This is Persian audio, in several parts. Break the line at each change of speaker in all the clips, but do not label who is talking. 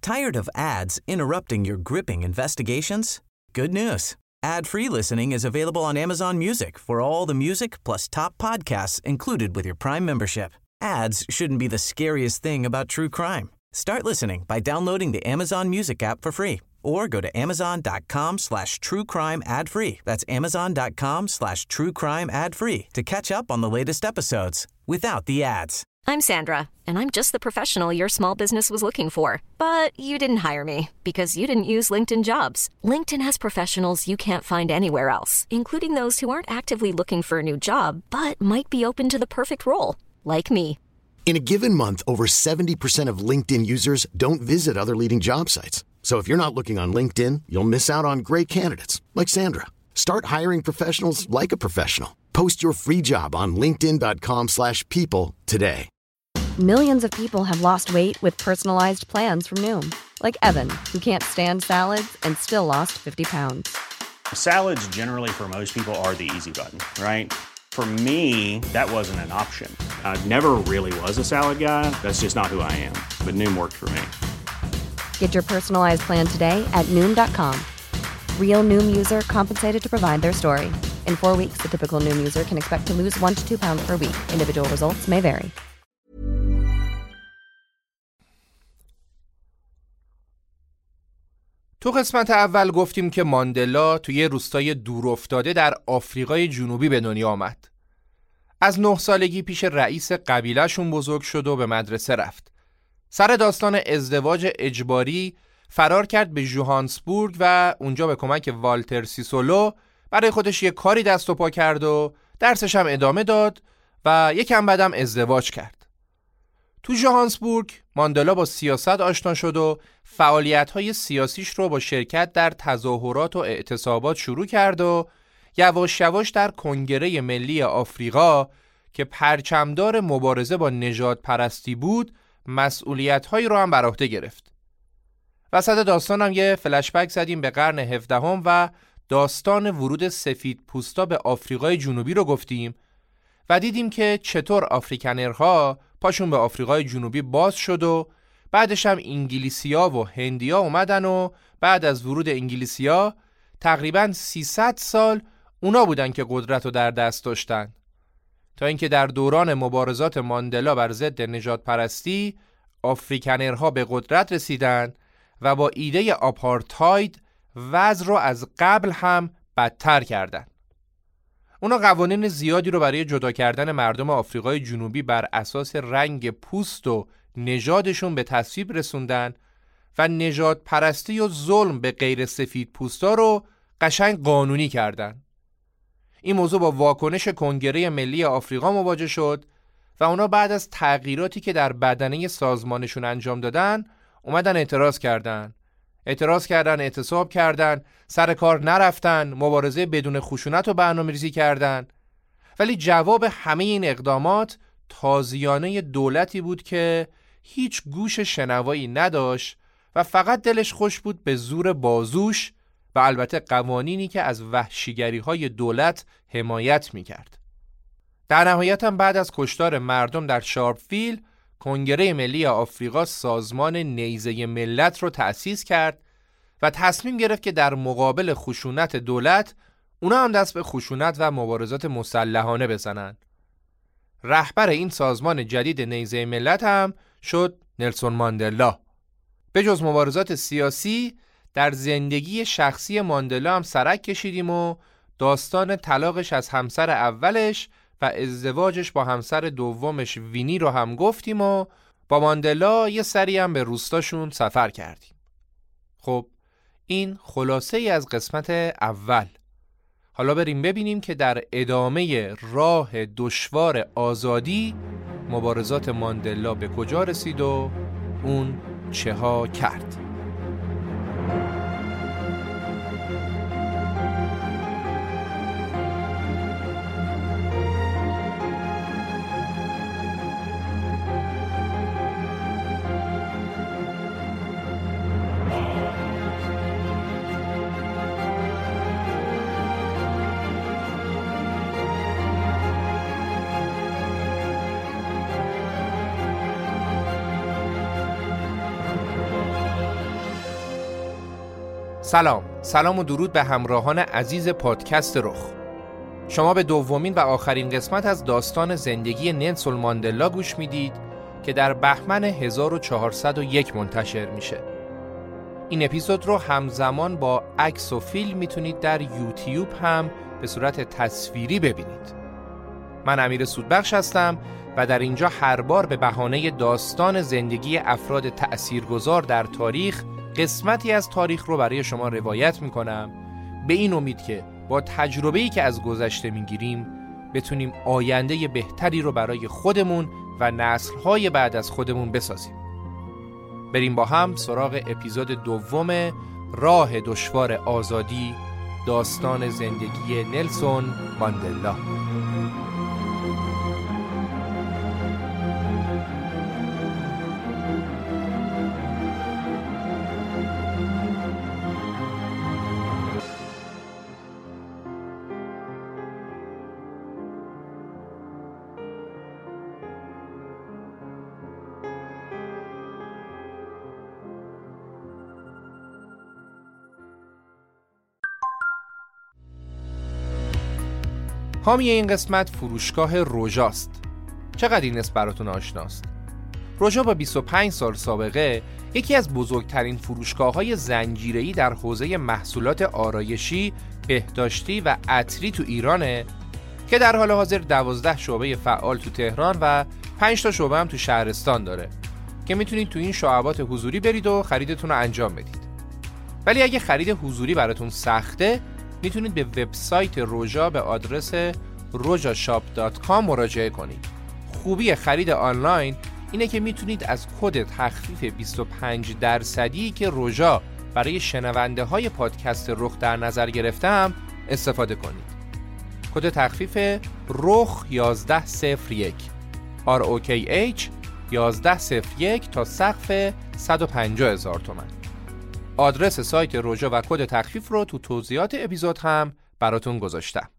Tired of ads interrupting your gripping investigations? Good news. Ad-free listening is available on Amazon Music for all the music plus top podcasts included with your Prime membership. Ads shouldn't be the scariest thing about true crime. Start listening by downloading the Amazon Music app for free or go to amazon.com/truecrime ad-free. That's amazon.com/truecrime ad-free to catch up on the latest episodes without the ads.
I'm Sandra, and I'm just the professional your small business was looking for. But you didn't hire me because you didn't use LinkedIn Jobs. LinkedIn has professionals you can't find anywhere else, including those who aren't actively looking for a new job, but might be open to the perfect role, like me.
In a given month, over 70% of LinkedIn users don't visit other leading job sites. So if you're not looking on LinkedIn, you'll miss out on great candidates like Sandra. Start hiring professionals like a professional. Post your free job on linkedin.com/people today.
Millions of people have lost weight with personalized plans from Noom. Like Evan, who can't stand salads and still lost 50 pounds.
Salads generally for most people are the easy button, right? For me, that wasn't an option. I never really was a salad guy. That's just not who I am. But Noom worked for me.
Get your personalized plan today at Noom.com. Real Noom user compensated to provide their story. In 4 weeks, the typical Noom user can expect to lose 1 to 2 pounds per week. Individual results may vary.
تو قسمت اول گفتیم که ماندلا توی یه روستای دورافتاده در آفریقای جنوبی به دنیا آمد. از 9 سالگی پیش رئیس قبیله‌شون بزرگ شد و به مدرسه رفت. سر داستان ازدواج اجباری فرار کرد به ژوهانسبورگ و اونجا به کمک والتر سیسولو برای خودش یه کاری دست و پا کرد و درسش هم ادامه داد و یکم بعدم ازدواج کرد. تو ژوهانسبورگ ماندلا با سیاست آشنا شد و فعالیت‌های سیاسیش رو با شرکت در تظاهرات و اعتصابات شروع کرد و یواش یواش در کنگره ملی آفریقا که پرچمدار مبارزه با نژاد پرستی بود مسئولیت‌هایی رو هم بر عهده گرفت. وسط داستانم یه فلشبک زدیم به قرن 17 و داستان ورود سفید پوستا به آفریقای جنوبی رو گفتیم و دیدیم که چطور آفریکنرها پاشون به آفریقای جنوبی باز شد و بعدش هم انگلیسی‌ها و هندی‌ها اومدن و بعد از ورود انگلیسی‌ها تقریباً 300 سال اونا بودن که قدرت رو در دست داشتن تا اینکه در دوران مبارزات ماندلا بر ضد نژاد پرستی آفریکنرها به قدرت رسیدن و با ایده آپارتاید وضع رو از قبل هم بدتر کردن. اونا قوانین زیادی رو برای جدا کردن مردم آفریقای جنوبی بر اساس رنگ پوست و نژادشون به تصویب رسوندن و نژاد پرستی و ظلم به غیر سفید پوستا رو قشنگ قانونی کردن. این موضوع با واکنش کنگره ملی آفریقا مواجه شد و اونا بعد از تغییراتی که در بدنه سازمانشون انجام دادن اومدن اعتراض کردن، اعتصاب کردن، سر کار نرفتن، مبارزه بدون خشونت رو برنامه‌ریزی کردن. ولی جواب همه این اقدامات تازیانه دولتی بود که هیچ گوش شنوایی نداشت و فقط دلش خوش بود به زور بازوش و البته قوانینی که از وحشیگری‌های دولت حمایت می‌کرد. در نهایت هم بعد از کشتار مردم در شارپویل کنگره ملی آفریقا سازمان نیزه ملت رو تأسیس کرد و تصمیم گرفت که در مقابل خشونت دولت اونا هم دست به خشونت و مبارزات مسلحانه بزنن. رهبر این سازمان جدید نیزه ملت هم شد نلسون ماندلا. به جز مبارزات سیاسی در زندگی شخصی ماندلا هم سرک کشیدیم و داستان طلاقش از همسر اولش و ازدواجش با همسر دومش وینی رو هم گفتیم و با ماندلا یه سری هم به روستاشون سفر کردیم. خب این خلاصه ای از قسمت اول. حالا بریم ببینیم که در ادامه راه دشوار آزادی مبارزات ماندلا به کجا رسید و اون چه ها کرد. سلام و درود به همراهان عزیز پادکست رخ. شما به دومین و آخرین قسمت از داستان زندگی نلسون ماندلا گوش میدید که در بهمن 1401 منتشر میشه. این اپیزود رو همزمان با عکس و فیلم میتونید در یوتیوب هم به صورت تصویری ببینید. من امیر سودبخش هستم و در اینجا هر بار به بهانه داستان زندگی افراد تأثیرگذار در تاریخ قسمتی از تاریخ رو برای شما روایت میکنم، به این امید که با تجربه‌ای که از گذشته میگیریم بتونیم آینده بهتری رو برای خودمون و نسل‌های بعد از خودمون بسازیم. بریم با هم سراغ اپیزود دوم راه دشوار آزادی، داستان زندگی نلسون ماندلا. حامی این قسمت فروشگاه روژاست. چقدر این اسم براتون آشناست؟ روژا با 25 سال سابقه یکی از بزرگترین فروشگاه‌های زنجیره‌ای در حوزه محصولات آرایشی، بهداشتی و عطری تو ایرانه که در حال حاضر 12 شعبه فعال تو تهران و 5 تا شعبه هم تو شهرستان داره که میتونید تو این شعبات حضوری برید و خریدتون رو انجام بدید. ولی اگه خرید حضوری براتون سخته، میتونید به وبسایت روژا به آدرس rojashop.com مراجعه کنید. خوبی خرید آنلاین اینه که میتونید از کد تخفیف 25% که روژا برای شنونده های پادکست رخ در نظر گرفته هم استفاده کنید. کد تخفیف رخ 1101 ROKH 1101 تا سقف 150,000 تومان. آدرس سایت روژا و کد تخفیف رو تو توضیحات اپیزود هم براتون گذاشتم.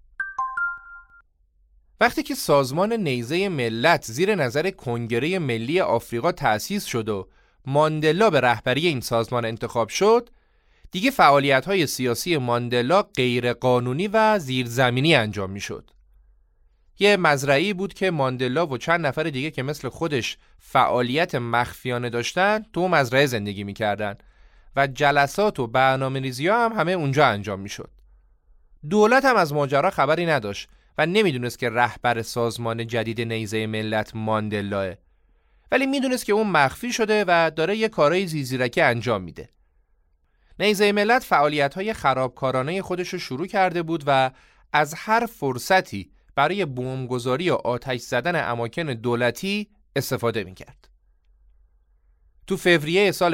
وقتی که سازمان نیزه ملت زیر نظر کنگره ملی آفریقا تأسیس شد و ماندلا به رهبری این سازمان انتخاب شد، دیگه فعالیت‌های سیاسی ماندلا غیر قانونی و زیرزمینی انجام می‌شد. یه مزرعه‌ای بود که ماندلا و چند نفر دیگه که مثل خودش فعالیت مخفیانه داشتن تو مزرعه زندگی می‌کردن و جلسات و برنامه‌ریزی‌ها هم همه اونجا انجام می‌شد. دولت هم از ماجرا خبری نداشت و نمیدونست که رهبر سازمان جدید نیزه ملت ماندلاه، ولی میدونست که اون مخفی شده و داره یه کارای زیرزیرکی انجام میده. نیزه ملت فعالیت‌های خرابکارانه خودش رو شروع کرده بود و از هر فرصتی برای بمبگذاری و آتش زدن اماکن دولتی استفاده میکرد. تو فوریه سال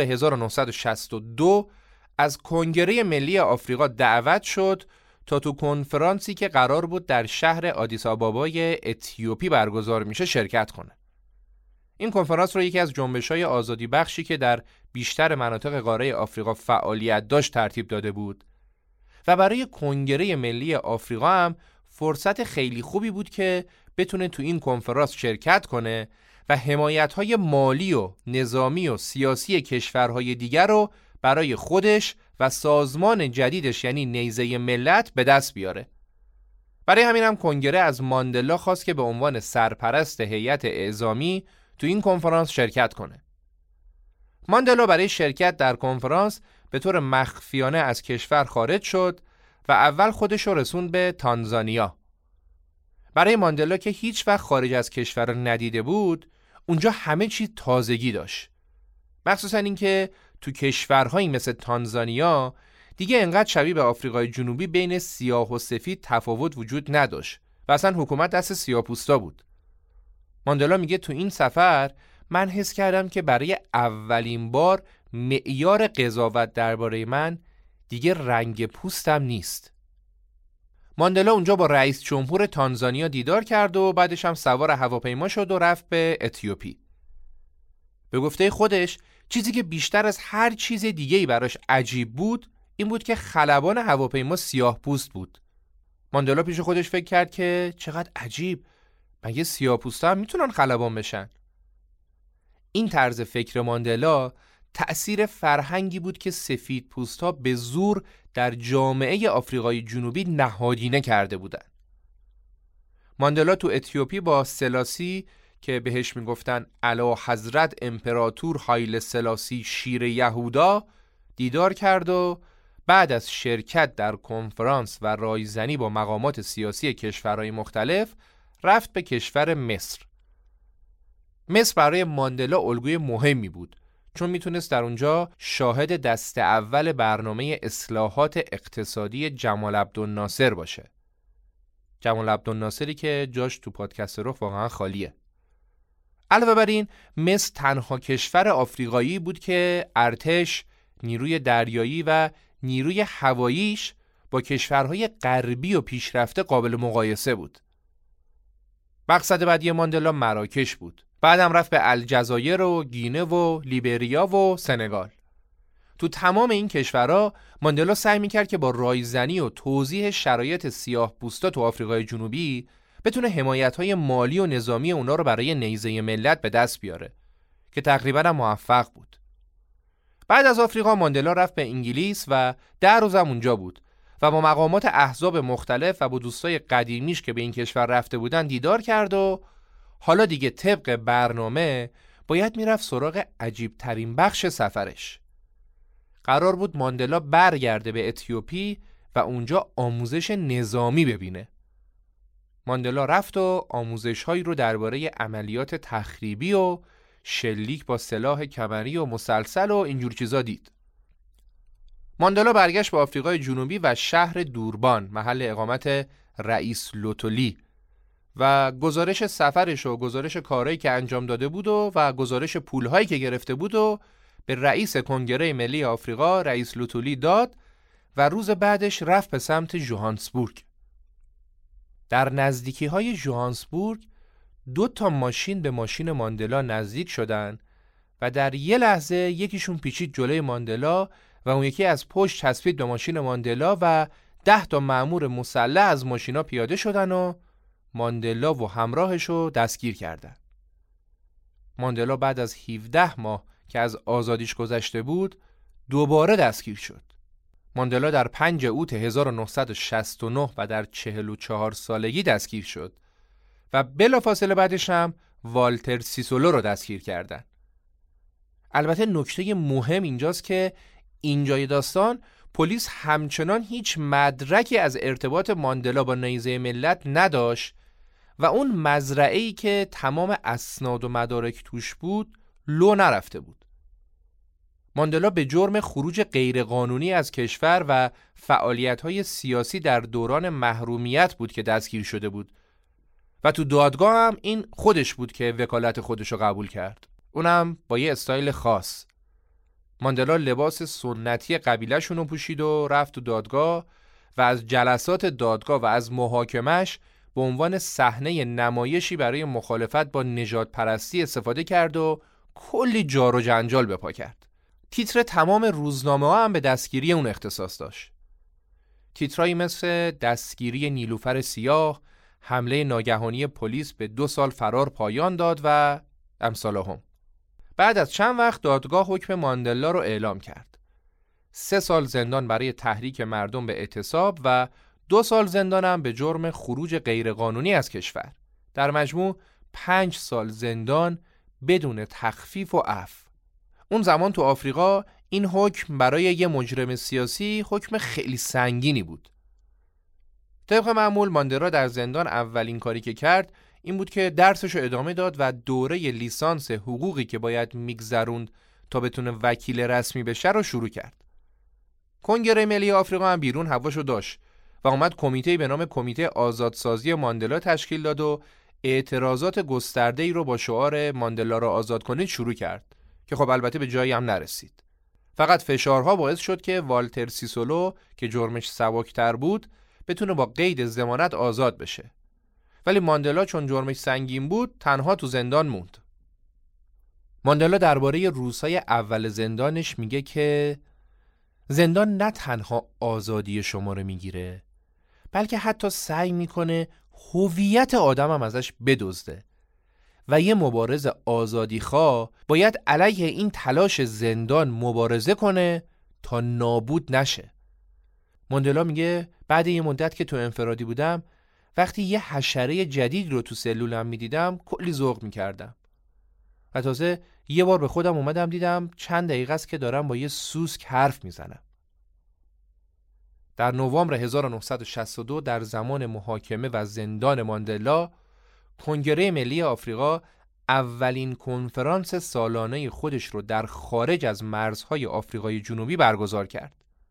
1962 از کنگره ملی آفریقا دعوت شد تا تو کنفرانسی که قرار بود در شهر آدیس آبابای اتیوپی برگزار میشه شرکت کنه. این کنفرانس رو یکی از جنبش‌های آزادی بخشی که در بیشتر مناطق قاره آفریقا فعالیت داشت ترتیب داده بود و برای کنگره ملی آفریقا هم فرصت خیلی خوبی بود که بتونه تو این کنفرانس شرکت کنه و حمایت‌های مالی و نظامی و سیاسی کشورهای دیگر رو برای خودش و سازمان جدیدش یعنی نیزه ملت به دست بیاره. برای همین هم کنگره از ماندلا خواست که به عنوان سرپرست هیئت اعزامی تو این کنفرانس شرکت کنه. ماندلا برای شرکت در کنفرانس به طور مخفیانه از کشور خارج شد و اول خودش رو رسوند به تانزانیا. برای ماندلا که هیچ وقت خارج از کشور ندیده بود، اونجا همه چیز تازگی داشت. مخصوصا اینکه تو کشورهایی مثل تانزانیا دیگه انقدر شبیه به آفریقای جنوبی بین سیاه و سفید تفاوت وجود نداشت و اصلا حکومت دست سیاه‌پوستا بود. ماندلا میگه تو این سفر من حس کردم که برای اولین بار معیار قضاوت درباره من دیگه رنگ پوستم نیست. ماندلا اونجا با رئیس جمهور تانزانیا دیدار کرد و بعدش هم سوار هواپیما شد و رفت به اتیوپی. به گفته خودش چیزی که بیشتر از هر چیز دیگه‌ای براش عجیب بود این بود که خلبان هواپیما سیاه پوست بود. ماندلا پیش خودش فکر کرد که چقدر عجیب، مگه سیاه پوستا هم میتونن خلبان بشن؟ این طرز فکر ماندلا تأثیر فرهنگی بود که سفید پوست‌ها به زور در جامعه آفریقای جنوبی نهادینه کرده بودند. ماندلا تو اتیوپی با سلاسی که بهش میگفتن اعلی حضرت امپراتور هایل سلاسی شیر یهودا دیدار کرد و بعد از شرکت در کنفرانس و رایزنی با مقامات سیاسی کشورهای مختلف رفت به کشور مصر. مصر برای ماندلا الگوی مهمی بود چون میتونست در اونجا شاهد دست اول برنامه اصلاحات اقتصادی جمال عبدالناصر باشه. جمال عبدالناصری که جاش تو پادکست رخ واقعا خالیه. علاوه بر این مصر تنها کشور آفریقایی بود که ارتش، نیروی دریایی و نیروی هواییش با کشورهای غربی و پیشرفته قابل مقایسه بود. مقصد بعدی ماندلا مراکش بود. بعدم رفت به الجزایر و گینه و لیبریا و سنگال. تو تمام این کشورها ماندلا سعی میکرد که با رایزنی و توضیح شرایط سیاه پوستا تو آفریقای جنوبی بتونه حمایت‌های مالی و نظامی اونا رو برای نیزه ملت به دست بیاره که تقریباً موفق بود. بعد از آفریقا ماندلا رفت به انگلیس و 10 روزم اونجا بود و با مقامات احزاب مختلف و با دوستای قدیمیش که به این کشور رفته بودن دیدار کرد و حالا دیگه طبق برنامه باید میرفت سراغ عجیب ترین بخش سفرش. قرار بود ماندلا برگرده به اتیوپی و اونجا آموزش نظامی ببینه. ماندلا رفت و آموزش‌هایی رو درباره عملیات تخریبی و شلیک با سلاح کمری و مسلسل و اینجور چیزا دید. ماندلا برگشت به آفریقای جنوبی و شهر دوربان محل اقامت رئیس لوتولی و گزارش سفرش و گزارش کارهایی که انجام داده بود و گزارش پولهایی که گرفته بود و به رئیس کنگره ملی آفریقا رئیس لوتولی داد و روز بعدش رفت به سمت ژوهانسبورگ. در نزدیکی‌های ژوهانسبورگ 2 ماشین به ماشین ماندلا نزدیک شدن و در یه لحظه یکیشون پیچید جلوی ماندلا و اون یکی از پشت چسبید به ماشین ماندلا و 10 مأمور مسلح از ماشینا پیاده شدن و ماندلا و همراهشو دستگیر کردن. ماندلا بعد از 17 ماه که از آزادیش گذشته بود دوباره دستگیر شد. ماندلا در 5 اوت 1969 و در 44 سالگی دستگیر شد و بلافاصله بعدش هم والتر سیسولو رو دستگیر کردن. البته نکته مهم اینجاست که اینجای داستان پلیس همچنان هیچ مدرکی از ارتباط ماندلا با نیزه ملت نداشت و اون مزرعه‌ای که تمام اسناد و مدارک توش بود لو نرفته بود. ماندلا به جرم خروج غیرقانونی از کشور و فعالیت‌های سیاسی در دوران محرومیت بود که دستگیر شده بود و تو دادگاه هم این خودش بود که وکالت خودش رو قبول کرد، اونم با یه استایل خاص. ماندلا لباس سنتی قبیله‌شون رو پوشید و رفت تو دادگاه و از جلسات دادگاه و از محاکمش به عنوان صحنه نمایشی برای مخالفت با نژاد پرستی استفاده کرد و کلی جار و جنجال به پا کرد. تیتر تمام روزنامه‌ها هم به دستگیری اون اختصاص داشت. تیترایی مثل دستگیری نیلوفر سیاه، حمله ناگهانی پلیس به 2 سال فرار پایان داد و امثالهم. بعد از چند وقت دادگاه حکم ماندلا رو اعلام کرد. 3 سال زندان برای تحریک مردم به اعتصاب و 2 سال زندان هم به جرم خروج غیرقانونی از کشور. در مجموع 5 سال زندان بدون تخفیف و عفو. اون زمان تو آفریقا این حکم برای یه مجرم سیاسی حکم خیلی سنگینی بود. طبق معمول ماندلا در زندان اولین کاری که کرد این بود که درسشو ادامه داد و دوره لیسانس حقوقی که باید میگذروند تا بتونه وکیل رسمی بشه رو شروع کرد. کنگره ملی آفریقا هم بیرون هواشو داشت و اومد کمیته به نام کمیته آزادسازی ماندلا تشکیل داد و اعتراضات گسترده‌ای رو با شعار ماندلا رو آزاد کنید شروع کرد که خب البته به جایی هم نرسید. فقط فشارها باعث شد که والتر سیسولو که جرمش سبکتر بود بتونه با قید ضمانت آزاد بشه. ولی ماندلا چون جرمش سنگین بود تنها تو زندان موند. ماندلا درباره روزهای اول زندانش میگه که زندان نه تنها آزادی شما رو میگیره بلکه حتی سعی میکنه هویت آدمم ازش بدزده و یه مبارز آزادیخواه باید علیه این تلاش زندان مبارزه کنه تا نابود نشه. ماندلا میگه بعد یه مدت که تو انفرادی بودم، وقتی یه حشره جدید رو تو سلولم میدیدم کلی ذوق میکردم و تازه یه بار به خودم اومدم دیدم چند دقیقه است که دارم با یه سوسک حرف میزنم. در نوامبر 1962 در زمان محاکمه و زندان ماندلا، کنگره ملی آفریقا اولین کنفرانس سالانه خودش رو در خارج از مرزهای آفریقای جنوبی برگزار کرد.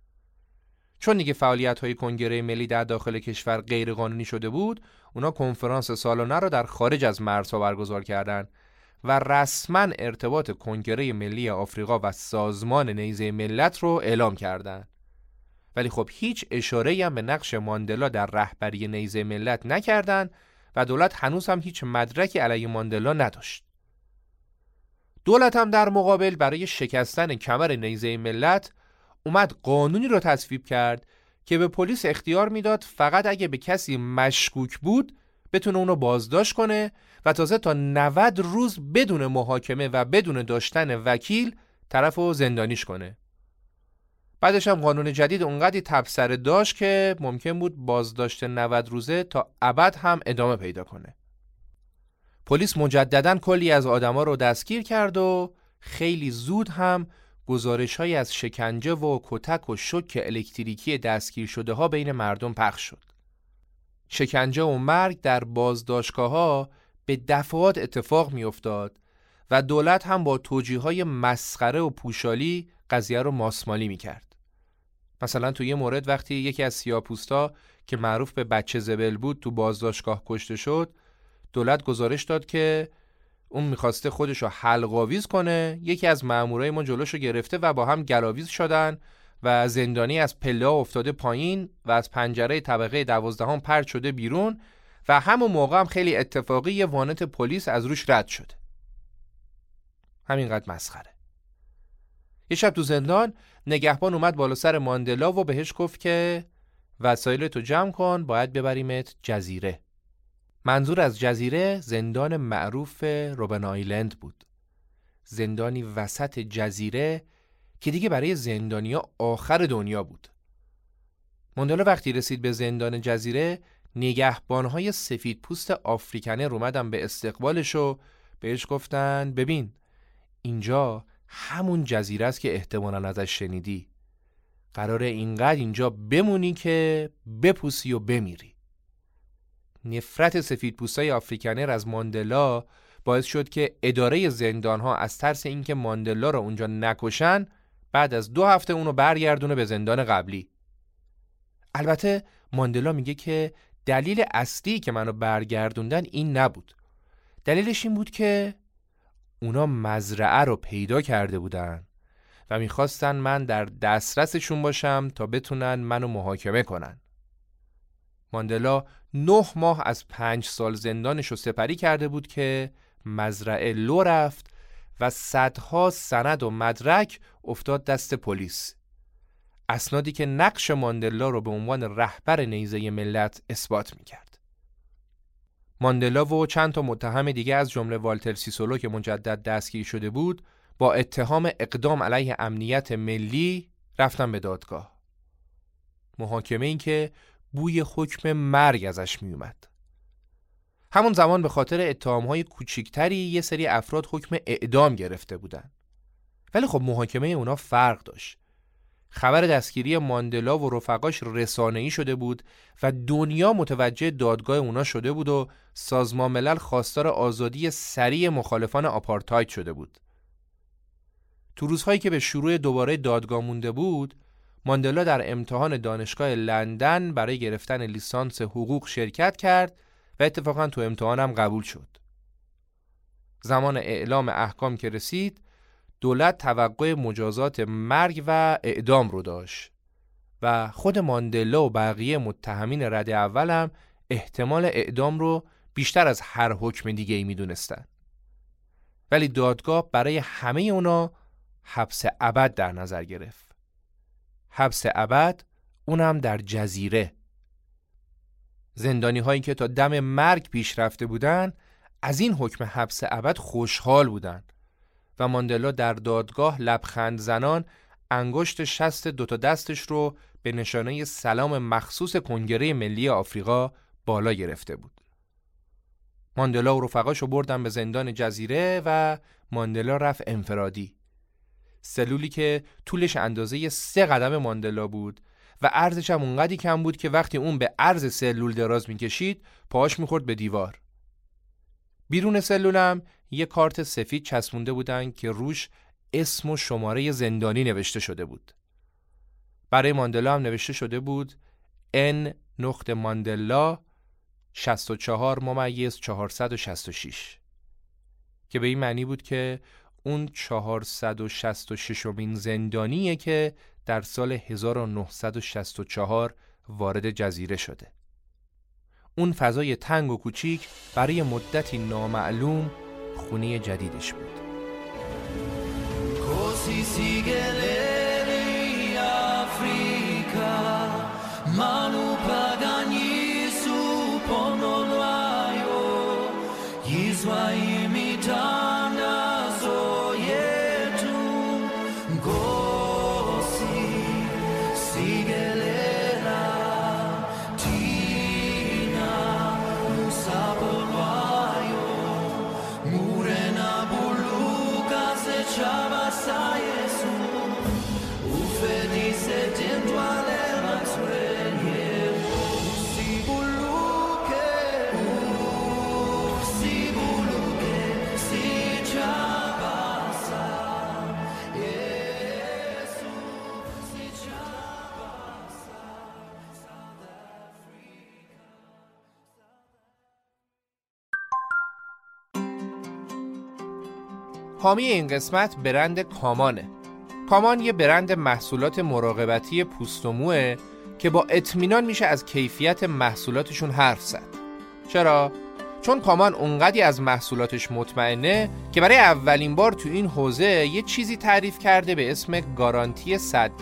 چون دیگه فعالیت‌های کنگره ملی در داخل کشور غیرقانونی شده بود، اونا کنفرانس سالانه رو در خارج از مرزها برگزار کردند و رسما ارتباط کنگره ملی آفریقا و سازمان نیزه ملت رو اعلام کردند. ولی خب هیچ اشاره‌ای هم به نقش ماندلا در رهبری نیزه ملت نکردند و دولت هنوز هم هیچ مدرکی علیه ماندلا نداشت. دولت هم در مقابل برای شکستن کمر نیزه ملت اومد قانونی رو تصویب کرد که به پلیس اختیار میداد فقط اگه به کسی مشکوک بود بتونه اونو بازداشت کنه و تازه تا 90 روز بدون محاکمه و بدون داشتن وکیل طرفو زندانیش کنه. بعدش هم قانون جدید اونقدی تبصره داشت که ممکن بود بازداشت 90 روزه تا ابد هم ادامه پیدا کنه. پلیس مجدداً کلی از آدما رو دستگیر کرد و خیلی زود هم گزارش‌هایی از شکنجه و کتک و شوک الکتریکی دستگیر شده ها بین مردم پخش شد. شکنجه و مرگ در بازداشتگاه‌ها به دفعات اتفاق می‌افتاد و دولت هم با توجیه‌های مسخره و پوشالی قضیه رو ماسمالی می‌کرد. مثلا تو یه مورد وقتی یکی از سیاه‌پوستا که معروف به بچه زبل بود تو بازداشتگاه کشته شد، دولت گزارش داد که اون میخواسته خودشو حلق‌آویز کنه، یکی از مامورای ما جلوشو گرفته و با هم گلاویز شدن و زندانی از پله افتاده پایین و از پنجره طبقه 12 پرت شده بیرون و همون موقع هم خیلی اتفاقی یه وانت پلیس از روش رد شده. همینقدر مسخره. یه شب تو زندان نگهبان اومد بالا سر ماندلا و بهش گفت که وسایلتو جمع کن، باید ببریمت جزیره. منظور از جزیره زندان معروف روبن آیلند بود. زندانی وسط جزیره که دیگه برای زندانیا آخر دنیا بود. ماندلا وقتی رسید به زندان جزیره، نگهبانهای سفید پوست آفریکنه اومدن به استقبالش و بهش گفتن ببین اینجا همون جزیره است که احتمالاً ازش شنیدی. قراره اینقدر اینجا بمونی که بپوسی و بمیری. نفرت سفیدپوستای آفریکنر از ماندلا باعث شد که اداره زندانها از ترس اینکه ماندلا رو اونجا نکشن بعد از 2 هفته اونو برگردونه به زندان قبلی. البته ماندلا میگه که دلیل اصلی که منو برگردوندن این نبود. دلیلش این بود که اونا مزرعه رو پیدا کرده بودن و میخواستن من در دسترسشون باشم تا بتونن منو محاکمه کنن. ماندلا 9 ماه از 5 سال زندانش رو سپری کرده بود که مزرعه لو رفت و صدها سند و مدرک افتاد دست پلیس. اسنادی که نقش ماندلا رو به عنوان رهبر نیزه ملت اثبات میکرد. ماندلا و چند تا متهم دیگه از جمله والتر سیسولو که مجدد دستگیر شده بود با اتهام اقدام علیه امنیت ملی رفتن به دادگاه. محاکمه این که بوی حکم مرگ ازش می اومد. همون زمان به خاطر اتهام‌های کوچیکتری یه سری افراد حکم اعدام گرفته بودن. ولی خب محاکمه اونا فرق داشت. خبر دستگیری ماندلا و رفقاش رسانه‌ای شده بود و دنیا متوجه دادگاه اونا شده بود و سازمان ملل خواستار آزادی سریع مخالفان آپارتاید شده بود. تو روزهایی که به شروع دوباره دادگاه مونده بود، ماندلا در امتحان دانشگاه لندن برای گرفتن لیسانس حقوق شرکت کرد و اتفاقاً تو امتحان هم قبول شد. زمان اعلام احکام که رسید، دولت توقع مجازات مرگ و اعدام رو داشت و خود ماندلا و بقیه متهمین رده اول هم احتمال اعدام رو بیشتر از هر حکم دیگه‌ای می‌دونستن. ولی دادگاه برای همه اونا حبس ابد در نظر گرفت. حبس ابد، اونم در جزیره. زندانی هایی که تا دم مرگ پیش رفته بودن از این حکم حبس ابد خوشحال بودند و ماندلا در دادگاه لبخند زنان انگشت شست دوتا دستش رو به نشانه سلام مخصوص کنگره ملی آفریقا بالا گرفته بود. ماندلا و رفقاشو بردن به زندان جزیره و ماندلا رفت انفرادی. سلولی که طولش اندازه 3 قدم ماندلا بود و عرضش هم اونقدی کم بود که وقتی اون به عرض سلول دراز میکشید پاهاش میخورد به دیوار. بیرون سلولم یه کارت سفید چسبونده بودن که روش اسم و شماره زندانی نوشته شده بود. برای ماندلا هم نوشته شده بود N ماندلا 64/466 که به این معنی بود که اون 466مین زندانیه که در سال 1964 وارد جزیره شده. اون فضای تنگ و کوچیک برای مدتی نامعلوم خونه جدیدش بود. حامی این قسمت برند کامانه. کامان یه برند محصولات مراقبتی پوست و موه که با اطمینان میشه از کیفیت محصولاتشون حرف زد. چرا؟ چون کامان اونقدی از محصولاتش مطمئنه که برای اولین بار تو این حوزه یه چیزی تعریف کرده به اسم گارانتی 100%.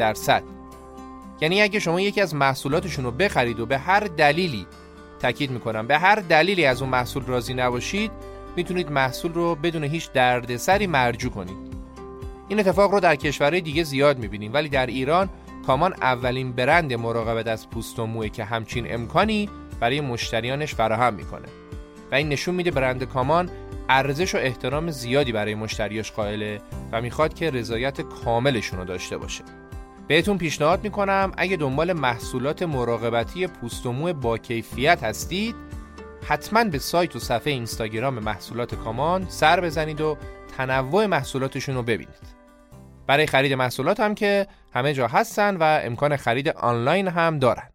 یعنی اگه شما یکی از محصولاتشون رو بخرید و به هر دلیلی، تاکید میکنم به هر دلیلی از اون محصول راضی نباشید، میتونید محصول رو بدون هیچ دردسری مرجوع کنید. این اتفاق رو در کشورهای دیگه زیاد میبینیم، ولی در ایران کامان اولین برند مراقبت از پوست و موئه که همچین امکانی برای مشتریانش فراهم میکنه و این نشون میده برند کامان ارزش و احترام زیادی برای مشتریاش قائله و میخواد که رضایت کاملشون رو داشته باشه. بهتون پیشنهاد میکنم اگه دنبال محصولات مراقبتی پوست و مو با کیفیت هستید، حتما به سایت و صفحه اینستاگرام محصولات کامان سر بزنید و تنوع محصولاتشون رو ببینید. برای خرید محصولات هم که همه جا هستن و امکان خرید آنلاین هم دارن.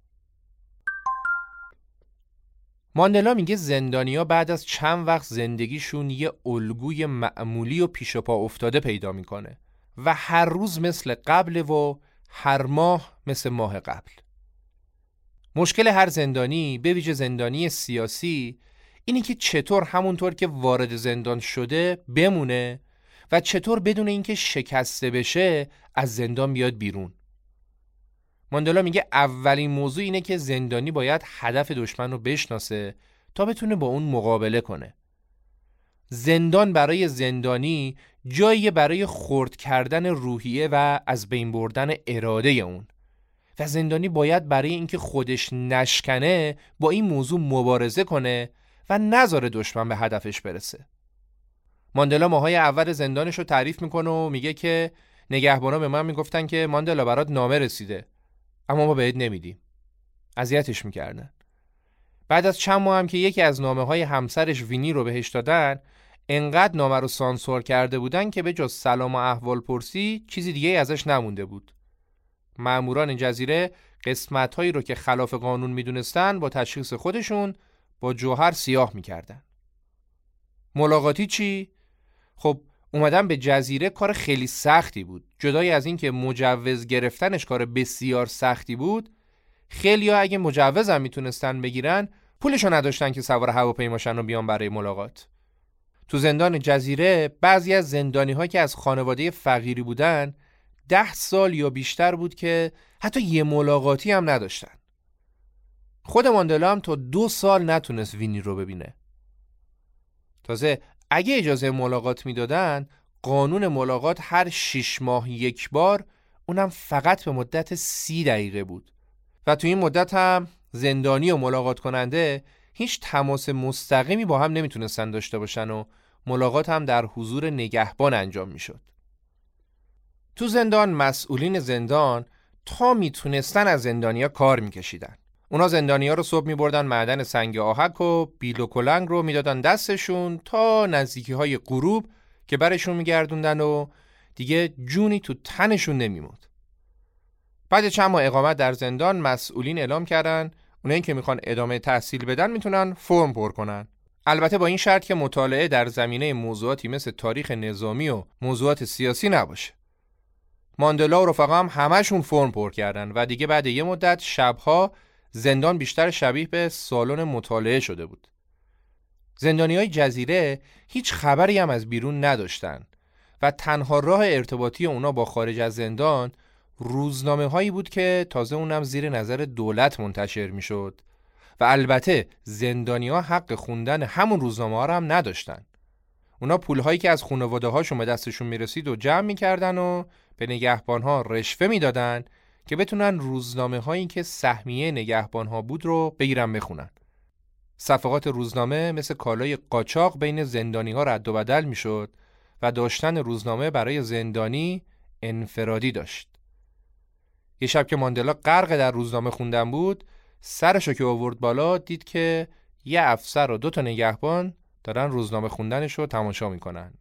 ماندلا میگه زندانیا بعد از چند وقت زندگیشون یه الگوی معمولی و پیش پا افتاده پیدا میکنه و هر روز مثل قبل و هر ماه مثل ماه قبل. مشکل هر زندانی، به ویژه زندانی سیاسی، اینی که چطور همونطور که وارد زندان شده بمونه و چطور بدون اینکه شکسته بشه از زندان بیاد بیرون. ماندلا میگه اولین موضوع اینه که زندانی باید هدف دشمن رو بشناسه تا بتونه با اون مقابله کنه. زندان برای زندانی جایی برای خرد کردن روحیه و از بین بردن اراده اون و زندانی باید برای اینکه خودش نشکنه با این موضوع مبارزه کنه و نذاره دشمن به هدفش برسه. ماندلا ماهای اول زندانش رو تعریف میکنه و میگه که نگهبانا به من میگفتن که ماندلا برات نامه رسیده، اما ما بهت نمیدیم. اذیتش میکردن. بعد از چند ماه هم که یکی از نامه‌های همسرش وینی رو بهش دادن، انقدر نامه رو سانسور کرده بودن که به جز سلام و احوال پرسی چیزی دیگه ازش نمونده بود. ماموران جزیره قسمت‌هایی رو که خلاف قانون میدونستن با تشخیص خودشون با جوهر سیاه میکردن. ملاقاتی چی؟ خب اومدن به جزیره کار خیلی سختی بود. جدای از این که مجوز گرفتنش کار بسیار سختی بود، خیلی‌ها اگه مجوز هم میتونستن بگیرن پولشو نداشتن که سوار هواپیماشن رو بیان برای ملاقات. تو زندان جزیره بعضی از زندانی‌ها که از خانواده فقیری بودن 10 سال یا بیشتر بود که حتی یه ملاقاتی هم نداشتن. خود ماندلا هم تا 2 سال نتونست وینی رو ببینه. تازه اگه اجازه ملاقات میدادن، قانون ملاقات هر 6 ماه یک بار، اونم فقط به مدت 30 دقیقه بود و تو این مدت هم زندانی و ملاقات کننده هیچ تماس مستقیمی با هم نمیتونستن داشته باشن و ملاقات هم در حضور نگهبان انجام میشد. تو زندان مسئولین زندان تا میتونستن از زندانیا کار میکشیدن. اونا زندانیا رو صبح میبردن معدن سنگ آهک و بیل و کلنگ رو میدادن دستشون تا نزدیکی های غروب که برشون میگردوندن و دیگه جونی تو تنشون نمیموند. بعد چند ماه اقامت در زندان مسئولین اعلام کردن اونایی که میخوان ادامه تحصیل بدن میتونن فرم پر کنن. البته با این شرط که مطالعه در زمینه موضوعاتی مثل تاریخ نظامی و موضوعات سیاسی نباشه. ماندلا و رفقا هم همشون فرم پر کردن و دیگه بعد یه مدت شبها زندان بیشتر شبیه به سالن مطالعه شده بود. زندانیای جزیره هیچ خبری هم از بیرون نداشتن و تنها راه ارتباطی اونا با خارج از زندان روزنامه هایی بود که تازه اونم زیر نظر دولت منتشر می شد و البته زندانی‌ها حق خوندن همون روزنامه ها رو هم نداشتن. اونا پول هایی که از خانواده هاشون به دستشون می رسید و جمع می کردن و به نگهبان ها رشوه می دادن که بتونن روزنامه هایی که سهمیه نگهبان ها بود رو بگیرن بخونن. صفحات روزنامه مثل کالای قاچاق بین زندانی ها رد و بدل می شد و داشتن روزنامه برای زندانی انفرادی داشت. یه شب که ماندلا غرق در روزنامه خوندن بود، سرشو که آورد بالا دید که یه افسر و 2 نگهبان دارن روزنامه خوندنش رو تماشا میکنن.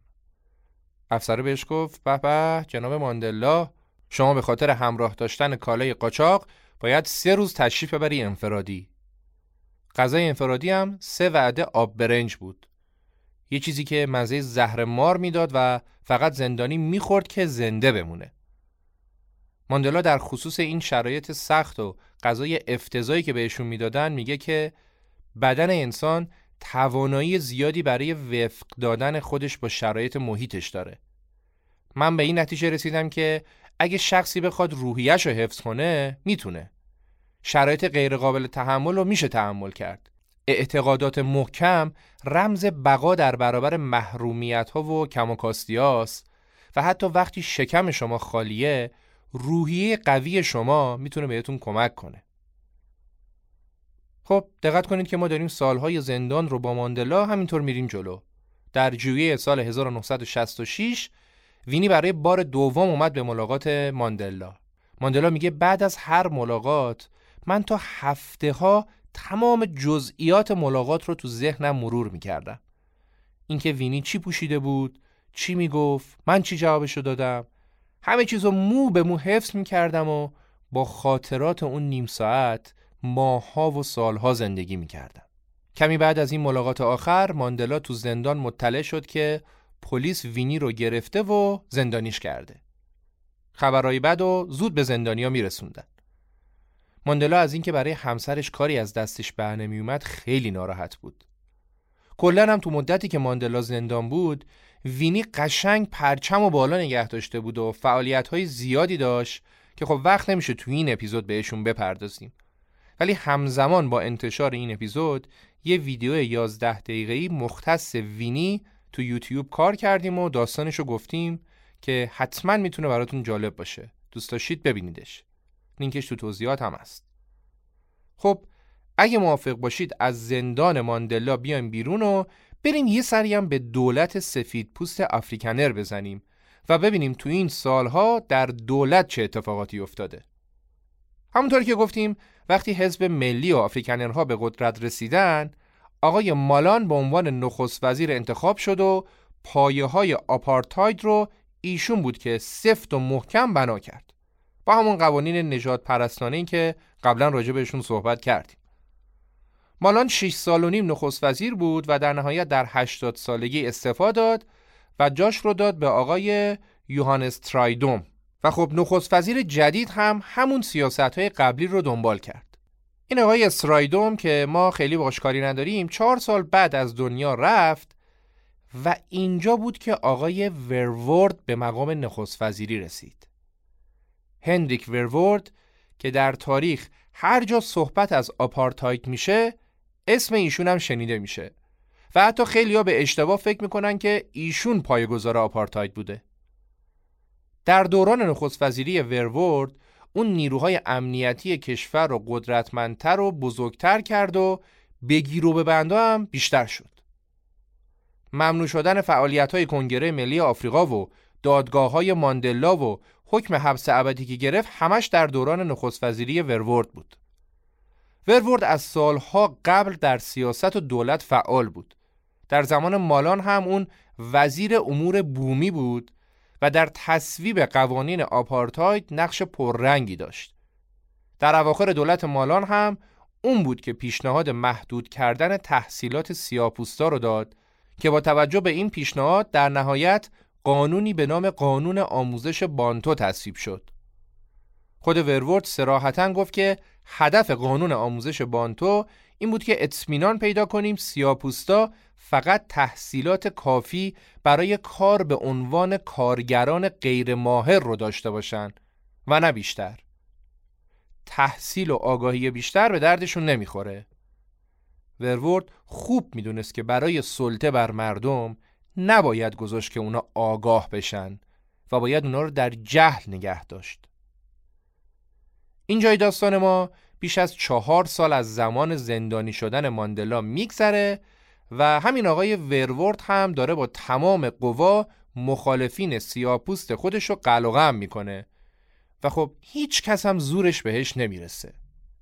افسر بهش گفت به به جناب ماندلا، شما به خاطر همراه داشتن کالای قاچاق باید 3 روز تشریف ببری انفرادی. غذای انفرادی هم 3 وعده آب برنج بود. یه چیزی که مزه زهر مار میداد و فقط زندانی میخورد که زنده بمونه. ماندلا در خصوص این شرایط سخت و غذای افتضاحی که بهشون میدادن میگه که بدن انسان توانایی زیادی برای وفق دادن خودش با شرایط محیطش داره. من به این نتیجه رسیدم که اگه شخصی بخواد روحیه‌شو حفظ کنه میتونه. شرایط غیر قابل تحمل رو میشه تحمل کرد. اعتقادات محکم رمز بقا در برابر محرومیت‌ها و کم و کاستی‌هاست و حتی وقتی شکم شما خالیه، روحیه قوی شما میتونه بهتون کمک کنه. خب دقت کنید که ما داریم سالهای زندان رو با ماندلا همینطور میریم جلو. در ژوئیه سال 1966 وینی برای بار دوم اومد به ملاقات ماندلا. ماندلا میگه بعد از هر ملاقات من تا هفته‌ها تمام جزئیات ملاقات رو تو ذهنم مرور میکردم. اینکه وینی چی پوشیده بود، چی میگفت، من چی جوابشو دادم، همه چیزو مو به مو حفظ میکردم و با خاطرات اون نیم ساعت ماه‌ها و سالها زندگی میکردم. کمی بعد از این ملاقات آخر ماندلا تو زندان مطلع شد که پلیس وینی رو گرفته و زندانیش کرده. خبرای بد و زود به زندانیا میرسوندن. ماندلا از اینکه برای همسرش کاری از دستش بر نمیومد خیلی ناراحت بود. کلاً هم تو مدتی که ماندلا زندان بود، وینی قشنگ پرچم و بالا نگه داشته بود و فعالیت‌های زیادی داشت که خب وقت نمیشه تو این اپیزود بهشون بپردازیم. ولی همزمان با انتشار این اپیزود یه ویدیو 11 دقیقه‌ای مختص وینی تو یوتیوب کار کردیم و داستانشو گفتیم که حتما میتونه براتون جالب باشه. دوست داشتید ببینیدش. لینکش تو توضیحات هم هست. خب اگه موافق باشید از زندان ماندلا بیایم بیرون و بریم یه سری هم به دولت سفید پوست افریکنر بزنیم و ببینیم تو این سالها در دولت چه اتفاقاتی افتاده. همونطور که گفتیم وقتی حزب ملی و افریکنرها به قدرت رسیدن، آقای مالان به عنوان نخست وزیر انتخاب شد و پایه‌های آپارتاید رو ایشون بود که سفت و محکم بنا کرد. با همون قوانین نژاد پرستانه‌ای که قبلا راجع بهشون صحبت کردیم. مالان 6 سال و نیم نخست وزیر بود و در نهایت در 80 سالگی استعفا داد و جاش رو داد به آقای یوهانس ترایدوم و خب نخست وزیر جدید هم همون سیاست‌های قبلی رو دنبال کرد. این آقای ترایدوم که ما خیلی باهاش کاری نداریم 4 سال بعد از دنیا رفت و اینجا بود که آقای ورورد به مقام نخست وزیری رسید. هندریک ورورد که در تاریخ هر جا صحبت از آپارتاید میشه اسم ایشون هم شنیده میشه و حتی خیلی‌ها به اشتباه فکر میکنن که ایشون پایه‌گذار آپارتاید بوده. در دوران نخست وزیری ورورد اون نیروهای امنیتی کشور رو قدرتمندتر و بزرگتر کرد و بگیر و ببندا هم بیشتر شد. ممنوع شدن فعالیت‌های کنگره ملی آفریقا و دادگاه‌های ماندلا و حکم حبس ابدی که گرفت همش در دوران نخست وزیری ورورد بود. ورورد از سالها قبل در سیاست و دولت فعال بود. در زمان مالان هم اون وزیر امور بومی بود و در تصویب قوانین آپارتاید نقش پررنگی داشت. در اواخر دولت مالان هم اون بود که پیشنهاد محدود کردن تحصیلات سیاه‌پوستا رو داد که با توجه به این پیشنهاد در نهایت قانونی به نام قانون آموزش بانتو تصویب شد. خود ورورد صراحتاً گفت که هدف قانون آموزش بانتو این بود که اطمینان پیدا کنیم سیاه‌پوستا فقط تحصیلات کافی برای کار به عنوان کارگران غیر ماهر رو داشته باشن و نه بیشتر. تحصیل و آگاهی بیشتر به دردشون نمیخوره. ورورد خوب میدونست که برای سلطه بر مردم نباید گذاشت که اونا آگاه بشن و باید اونا رو در جهل نگه داشت. اینجای داستان ما بیش از 4 سال از زمان زندانی شدن ماندلا میگذره و همین آقای ورورد هم داره با تمام قوا مخالفین سیاه‌پوست خودش رو قلقم میکنه و خب هیچ کس هم زورش بهش نمیرسه.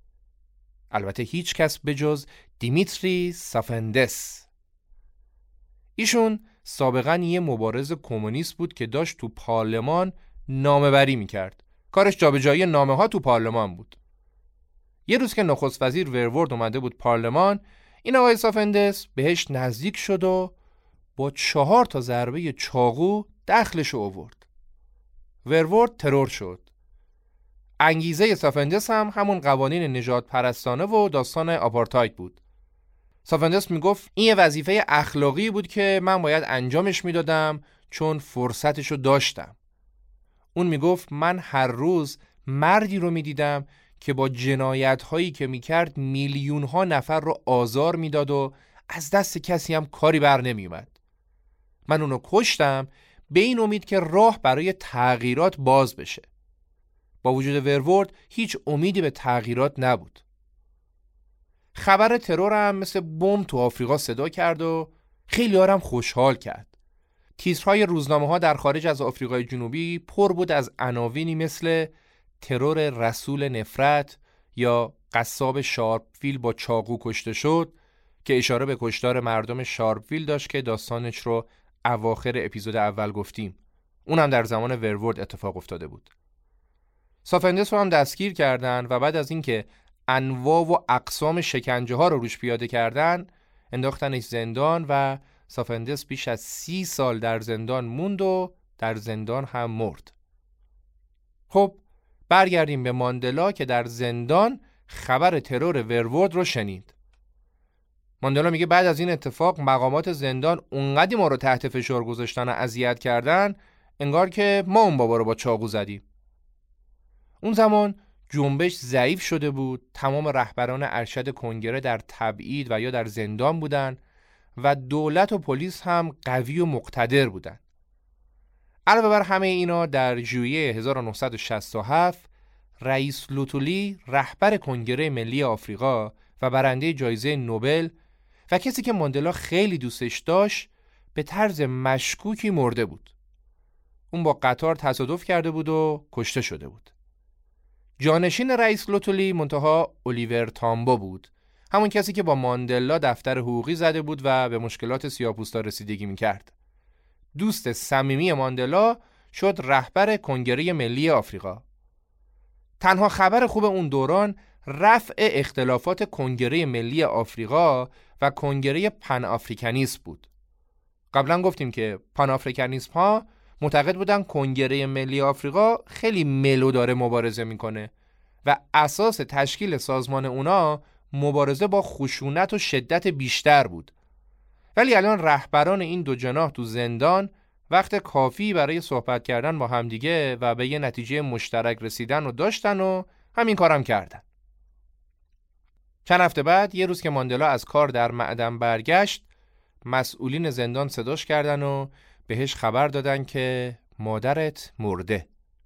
البته هیچ کس به جز دیمیتری سافندس. ایشون سابقاً یه مبارز کمونیست بود که داشت تو پارلمان نامه‌بری میکرد. کارش جابجایی نامه ها تو پارلمان بود. یه روز که نخست وزیر ورورد اومده بود پارلمان، این آقای سافندس بهش نزدیک شد و با 4 ضربه چاقو دخلش آورد. ورورد ترور شد. انگیزه سافندس هم همون قوانین نژاد پرستانه و داستان آپارتاید بود. سافندس میگفت این یه وظیفه اخلاقی بود که من باید انجامش میدادم چون فرصتشو داشتم. اون میگفت من هر روز مردی رو میدیدم که با جنایت‌هایی که میکرد میلیون‌ها نفر رو آزار میداد و از دست کسی هم کاری بر نمیومد. من اونو کشتم به این امید که راه برای تغییرات باز بشه. با وجود ورورد هیچ امیدی به تغییرات نبود. خبر ترور هم مثل بمب تو آفریقا صدا کرد و خیلی هم خوشحال کرد. تیترهای روزنامه‌ها در خارج از آفریقای جنوبی پر بود از عناوینی مثل ترور رسول نفرت یا قصاب شارپویل با چاقو کشته شد که اشاره به کشتار مردم شارپویل داشت که داستانش رو اواخر اپیزود اول گفتیم. اونم در زمان ورورد اتفاق افتاده بود. سافندس رو هم دستگیر کردن و بعد از اینکه انواع و اقسام شکنجه ها رو روش پیاده کردن انداختنش زندان و سافندس بیش از 30 سال در زندان موند و در زندان هم مرد. خب برگردیم به ماندلا که در زندان خبر ترور ورورد رو شنید. ماندلا میگه بعد از این اتفاق مقامات زندان اونقدی ما رو تحت فشار گذاشتن و اذیت کردن انگار که ما اون بابا رو با چاقو زدیم. اون زمان جنبش ضعیف شده بود، تمام رهبران ارشد کنگره در تبعید و یا در زندان بودن و دولت و پلیس هم قوی و مقتدر بودن. علاوه بر همه اینا در ژوئیه 1967 رئیس لوتولی رهبر کنگره ملی آفریقا و برنده جایزه نوبل و کسی که ماندلا خیلی دوستش داشت به طرز مشکوکی مرده بود. اون با قطار تصادف کرده بود و کشته شده بود. جانشین رئیس لوتولی منتها الیور تامبو بود، همون کسی که با ماندلا دفتر حقوقی زده بود و به مشکلات سیاه‌پوستا رسیدگی می‌کرد. دوست صمیمی ماندلا شد رهبر کنگره ملی آفریقا. تنها خبر خوب اون دوران رفع اختلافات کنگره ملی آفریقا و کنگره پن آفریکانیسم بود. قبلا گفتیم که پن آفریکانیسم ها معتقد بودن کنگره ملی آفریقا خیلی ملو داره مبارزه میکنه و اساس تشکیل سازمان اونا مبارزه با خشونت و شدت بیشتر بود. ولی الان رهبران این دو جناح تو زندان وقت کافی برای صحبت کردن با همدیگه و به یه نتیجه مشترک رسیدن رو داشتن و همین کارم کردن. چند هفته بعد یه روز که ماندلا از کار در معدن برگشت، مسئولین زندان صداش کردن و بهش خبر دادن که مادرت مرده.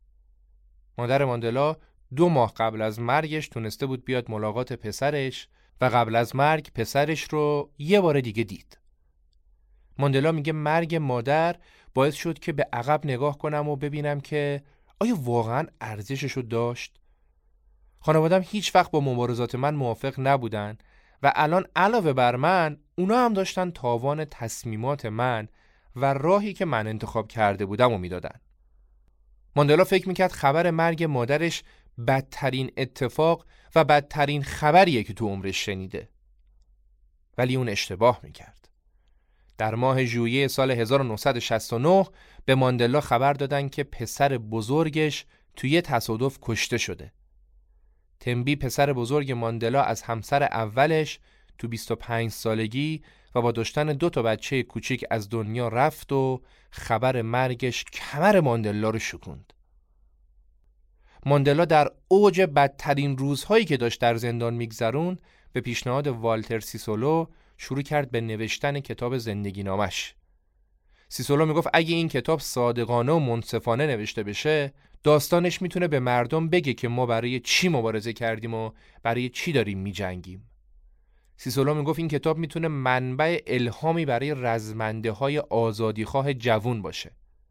مادر ماندلا 2 ماه قبل از مرگش تونسته بود بیاد ملاقات پسرش و قبل از مرگ پسرش رو یه بار دیگه دید. ماندلا میگه مرگ مادر باعث شد که به عقب نگاه کنم و ببینم که آیا واقعا ارزششو داشت؟ خانوادم هیچ وقت با مبارزات من موافق نبودن و الان علاوه بر من اونا هم داشتن تاوان تصمیمات من و راهی که من انتخاب کرده بودم رو میدادن. ماندلا فکر میکرد خبر مرگ مادرش بدترین اتفاق و بدترین خبریه که تو عمرش شنیده. ولی اون اشتباه میکرد. در ماه ژوئیه سال 1969 به ماندلا خبر دادن که پسر بزرگش توی تصادف کشته شده. تمبی پسر بزرگ ماندلا از همسر اولش تو 25 سالگی و با داشتن 2 بچه کوچیک از دنیا رفت و خبر مرگش کمر ماندلا رو شکوند. ماندلا در اوج بدترین روزهایی که داشت در زندان میگذروند به پیشنهاد والتر سیسولو شروع کرد به نوشتن کتاب زندگی نامش. سیسولو میگفت اگه این کتاب صادقانه و منصفانه نوشته بشه داستانش میتونه به مردم بگه که ما برای چی مبارزه کردیم و برای چی داریم میجنگیم. سیسولو میگفت این کتاب میتونه منبع الهامی برای رزمنده های آزادیخواه جوون باشه.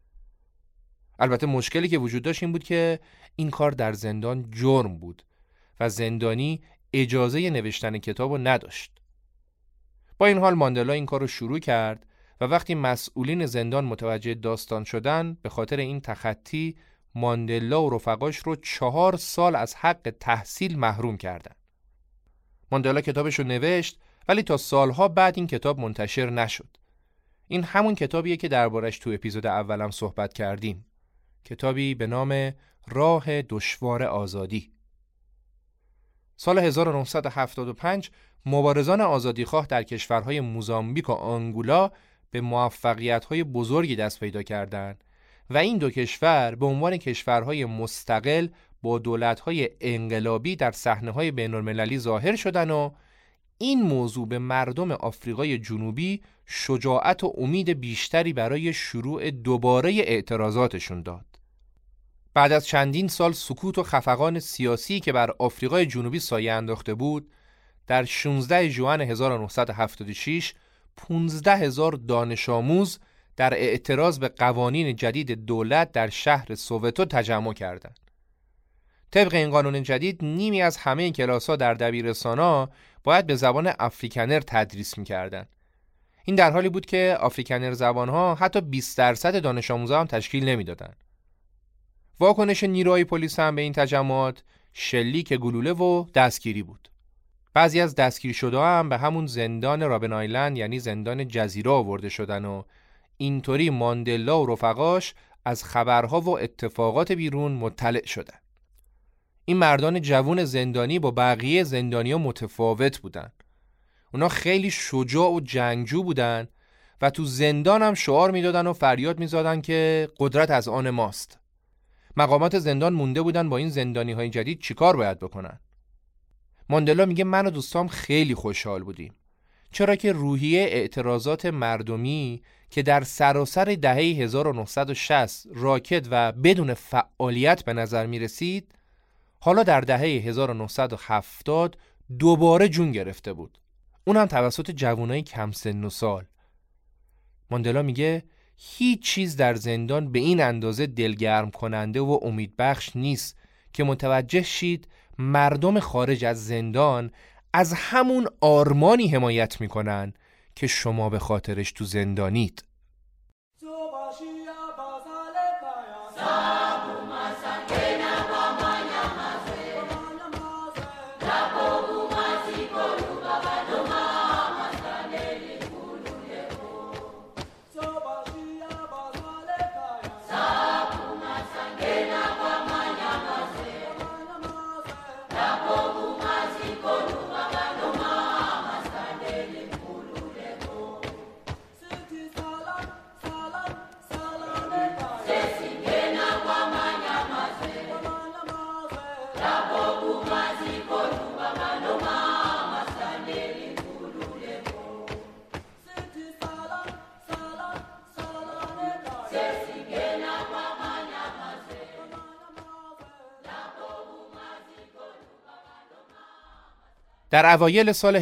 البته مشکلی که وجود داشت این بود که این کار در زندان جرم بود و زندانی اجازه نوشتن کتابو نداشت. با این حال ماندلا این کار رو شروع کرد و وقتی مسئولین زندان متوجه داستان شدن به خاطر این تخطی ماندلا و رفقاش رو 4 سال از حق تحصیل محروم کردن. ماندلا کتابش رو نوشت ولی تا سالها بعد این کتاب منتشر نشد. این همون کتابیه که دربارش تو اپیزود اولم صحبت کردیم. کتابی به نام راه دشوار آزادی. سال 1975 مبارزان آزادیخواه در کشورهای موزامبیک و آنگولا به موفقیت‌های بزرگی دست پیدا کردند و این 2 کشور به عنوان کشورهای مستقل با دولت‌های انقلابی در صحنه‌های بین‌المللی ظاهر شدند و این موضوع به مردم آفریقای جنوبی شجاعت و امید بیشتری برای شروع دوباره اعتراضاتشون داد. بعد از چندین سال سکوت و خفقان سیاسی که بر آفریقای جنوبی سایه انداخته بود، در 16 ژوئن 1976 15,000 دانش آموز در اعتراض به قوانین جدید دولت در شهر سووتو تجمع کردند. طبق این قانون جدید نیمی از همه کلاس‌ها در دبیرستان‌ها باید به زبان افریکانر تدریس می‌کردند. این در حالی بود که افریکانر زبان‌ها حتی 20% دانش آموزا هم تشکیل نمی‌دادند. واکنش نیروهای پلیس هم به این تجمعات شلیک گلوله و دستگیری بود. بعضی از دستگیر شده هم به همون زندان رابن آیلند یعنی زندان جزیره آورده شدن و اینطوری ماندلا و رفقاش از خبرها و اتفاقات بیرون مطلع شدن. این مردان جوان زندانی با بقیه زندانی‌ها متفاوت بودن. اونا خیلی شجاع و جنگجو بودن و تو زندان هم شعار میدادن و فریاد میزدن که قدرت از آن ماست. مقامات زندان مونده بودن با این زندانی‌های جدید چیکار باید بکنن. ماندلا میگه من و دوستام خیلی خوشحال بودیم، چرا که روحیه اعتراضات مردمی که در سراسر دهه 1960 راکد و بدون فعالیت به نظر می رسید، حالا در دهه 1970 دوباره جون گرفته بود، اونم توسط جوانای کم سن و سال. ماندلا میگه هیچ چیز در زندان به این اندازه دلگرم کننده و امیدبخش نیست که متوجه شید مردم خارج از زندان از همون آرمانی حمایت میکنن که شما به خاطرش تو زندانید. در اوایل سال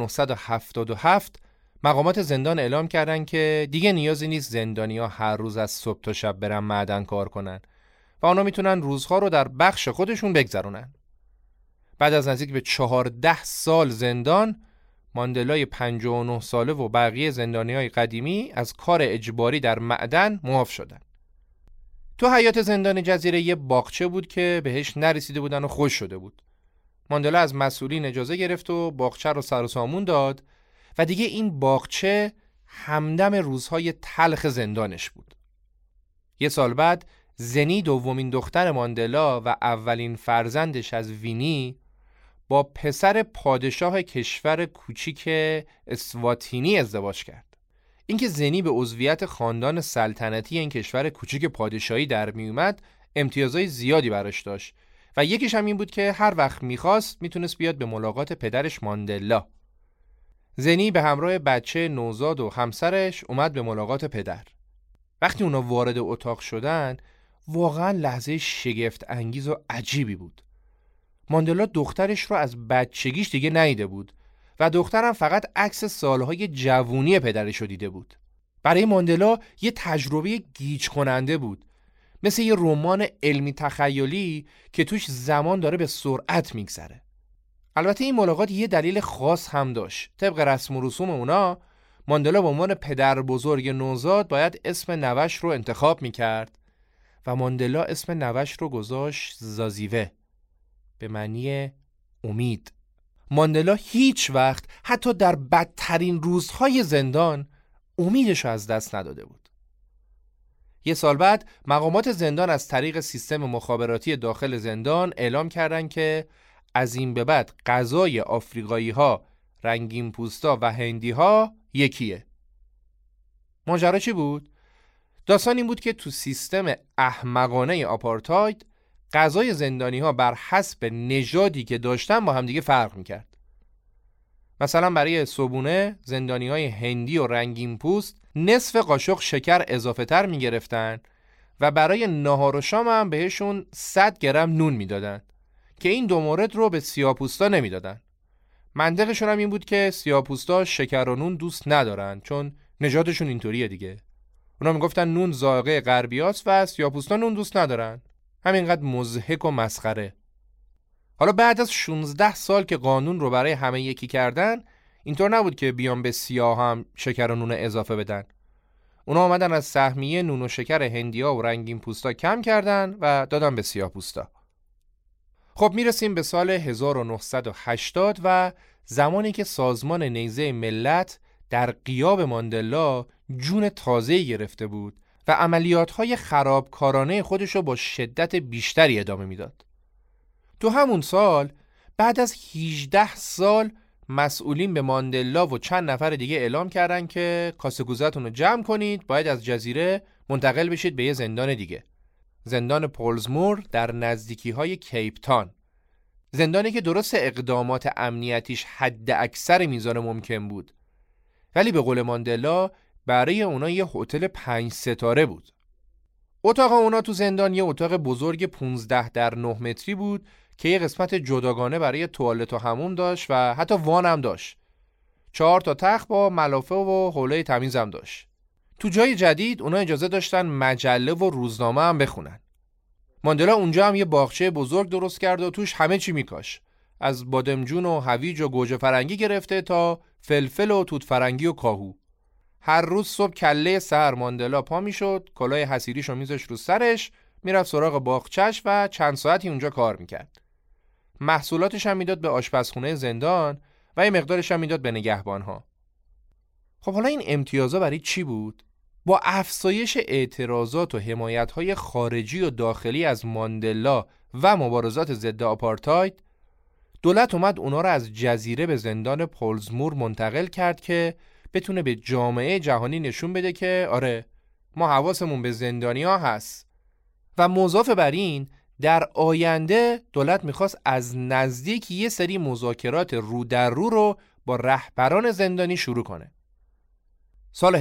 1977 مقامات زندان اعلام کردند که دیگه نیازی نیست زندانی‌ها هر روز از صبح تا شب برن معدن کار کنن و اونا میتونن روزها رو در بخش خودشون بگذرونن. بعد از نزدیک به 14 سال زندان، ماندلای 59 ساله و بقیه زندانیای قدیمی از کار اجباری در معدن معاف شدن. تو حیاط زندان جزیره یه باغچه بود که بهش نرسیده بودن و خوش شده بود. ماندلا از مسئولین اجازه گرفت و باغچه رو سر و سامون داد و دیگه این باغچه همدم روزهای تلخ زندانش بود. یه سال بعد زنی دومین دختر ماندلا و اولین فرزندش از وینی با پسر پادشاه کشور کوچیک اسواتینی ازدواج کرد. اینکه زنی به عضویت خاندان سلطنتی این کشور کوچیک پادشاهی در می اومد امتیازهای زیادی براش داشت و یکیش هم این بود که هر وقت میخواست میتونست بیاد به ملاقات پدرش ماندلا. زنی به همراه بچه نوزاد و همسرش اومد به ملاقات پدر. وقتی اونا وارد اتاق شدن واقعا لحظه شگفت انگیز و عجیبی بود. ماندلا دخترش رو از بچگیش دیگه ندیده بود و دخترم فقط عکس سالهای جوونی پدرش رو دیده بود. برای ماندلا یه تجربه گیج کننده بود، مثل یه رمان علمی تخیلی که توش زمان داره به سرعت میگذره. البته این ملاقات یه دلیل خاص هم داشت. طبق رسم و رسوم اونا ماندلا به عنوان پدر بزرگ نوزاد باید اسم نوش رو انتخاب میکرد و ماندلا اسم نوش رو گذاشت زازیوه، به معنی امید. ماندلا هیچ وقت حتی در بدترین روزهای زندان امیدش رو از دست نداده بود. یه سال بعد مقامات زندان از طریق سیستم مخابراتی داخل زندان اعلام کردن که از این به بعد غذای آفریقایی ها، رنگین پوستا و هندی ها یکیه. ماجرا چی بود؟ داستان این بود که تو سیستم احمقانه آپارتاید غذای زندانی ها بر حسب نژادی که داشتن با هم دیگه فرق میکرد. مثلا برای صبحونه زندانی های هندی و رنگین پوست نصف قاشق شکر اضافه تر میگرفتن و برای نهار و شام هم بهشون 100 گرم نون میدادن که این دو مورد رو به سیاه‌پوستا نمیدادن. منطقشون هم این بود که سیاه‌پوستا شکر و نون دوست ندارن چون نژادشون اینطوریه دیگه. اونا میگفتن نون ذائقه غربیاست و سیاه‌پوستا نون دوست ندارن. همینقدر مضحک و مسخره. حالا بعد از 16 سال که قانون رو برای همه یکی کردن، اینطور نبود که بیان به سیاه هم شکر و نون اضافه بدن. اونا آمدن از سهمیه نون و شکر هندیا و رنگین پوستا کم کردن و دادن به سیاه پوستا. خب میرسیم به سال 1980 و زمانی که سازمان نیزه ملت در غیاب ماندلا جون تازه‌ای گرفته بود و عملیات‌های خرابکارانه خودش رو با شدت بیشتری ادامه میداد. تو همون سال بعد از 18 سال مسئولین به ماندلا و چند نفر دیگه اعلام کردن که کاسه‌کوزتون رو جمع کنید، باید از جزیره منتقل بشید به یه زندان دیگه. زندان پولزمور در نزدیکی‌های کیپ تاون. زندانی که درست اقدامات امنیتیش حد اکثر میزان ممکن بود، ولی به قول ماندلا برای اونا یه هتل 5 ستاره بود. اتاق اونا تو زندان یه اتاق بزرگ 15 در 9 متری بود که یه قسمت جداگانه برای توالت و حموم داشت و حتی وان هم داشت. 4 تا تخت با ملافه و حوله تمیز هم داشت. تو جای جدید اونا اجازه داشتن مجله و روزنامه هم بخونن. ماندلا اونجا هم یه باغچه بزرگ درست کرد و توش همه چی میکاش. از بادمجون و هویج و گوجه فرنگی گرفته تا فلفل و توت فرنگی و کاهو. هر روز صبح کله سحر ماندلا پا میشد، کلاه حصیریشو میذاش رو سرش، میرفت سراغ باغچه‌اش و چند ساعتی اونجا کار میکرد. محصولاتش هم میداد به آشپزخونه زندان و یه مقدارش هم میداد به نگهبانها. خب حالا این امتیازا برای چی بود؟ با افزایش اعتراضات و حمایت‌های خارجی و داخلی از ماندلا و مبارزات ضد آپارتاید، دولت اومد اونا رو از جزیره به زندان پولزمور منتقل کرد که بتونه به جامعه جهانی نشون بده که آره ما حواسمون به زندانی‌ها هست. و مضاف بر این در آینده دولت میخواست از نزدیک یه سری مذاکرات رو در رو با رهبران زندانی شروع کنه. سال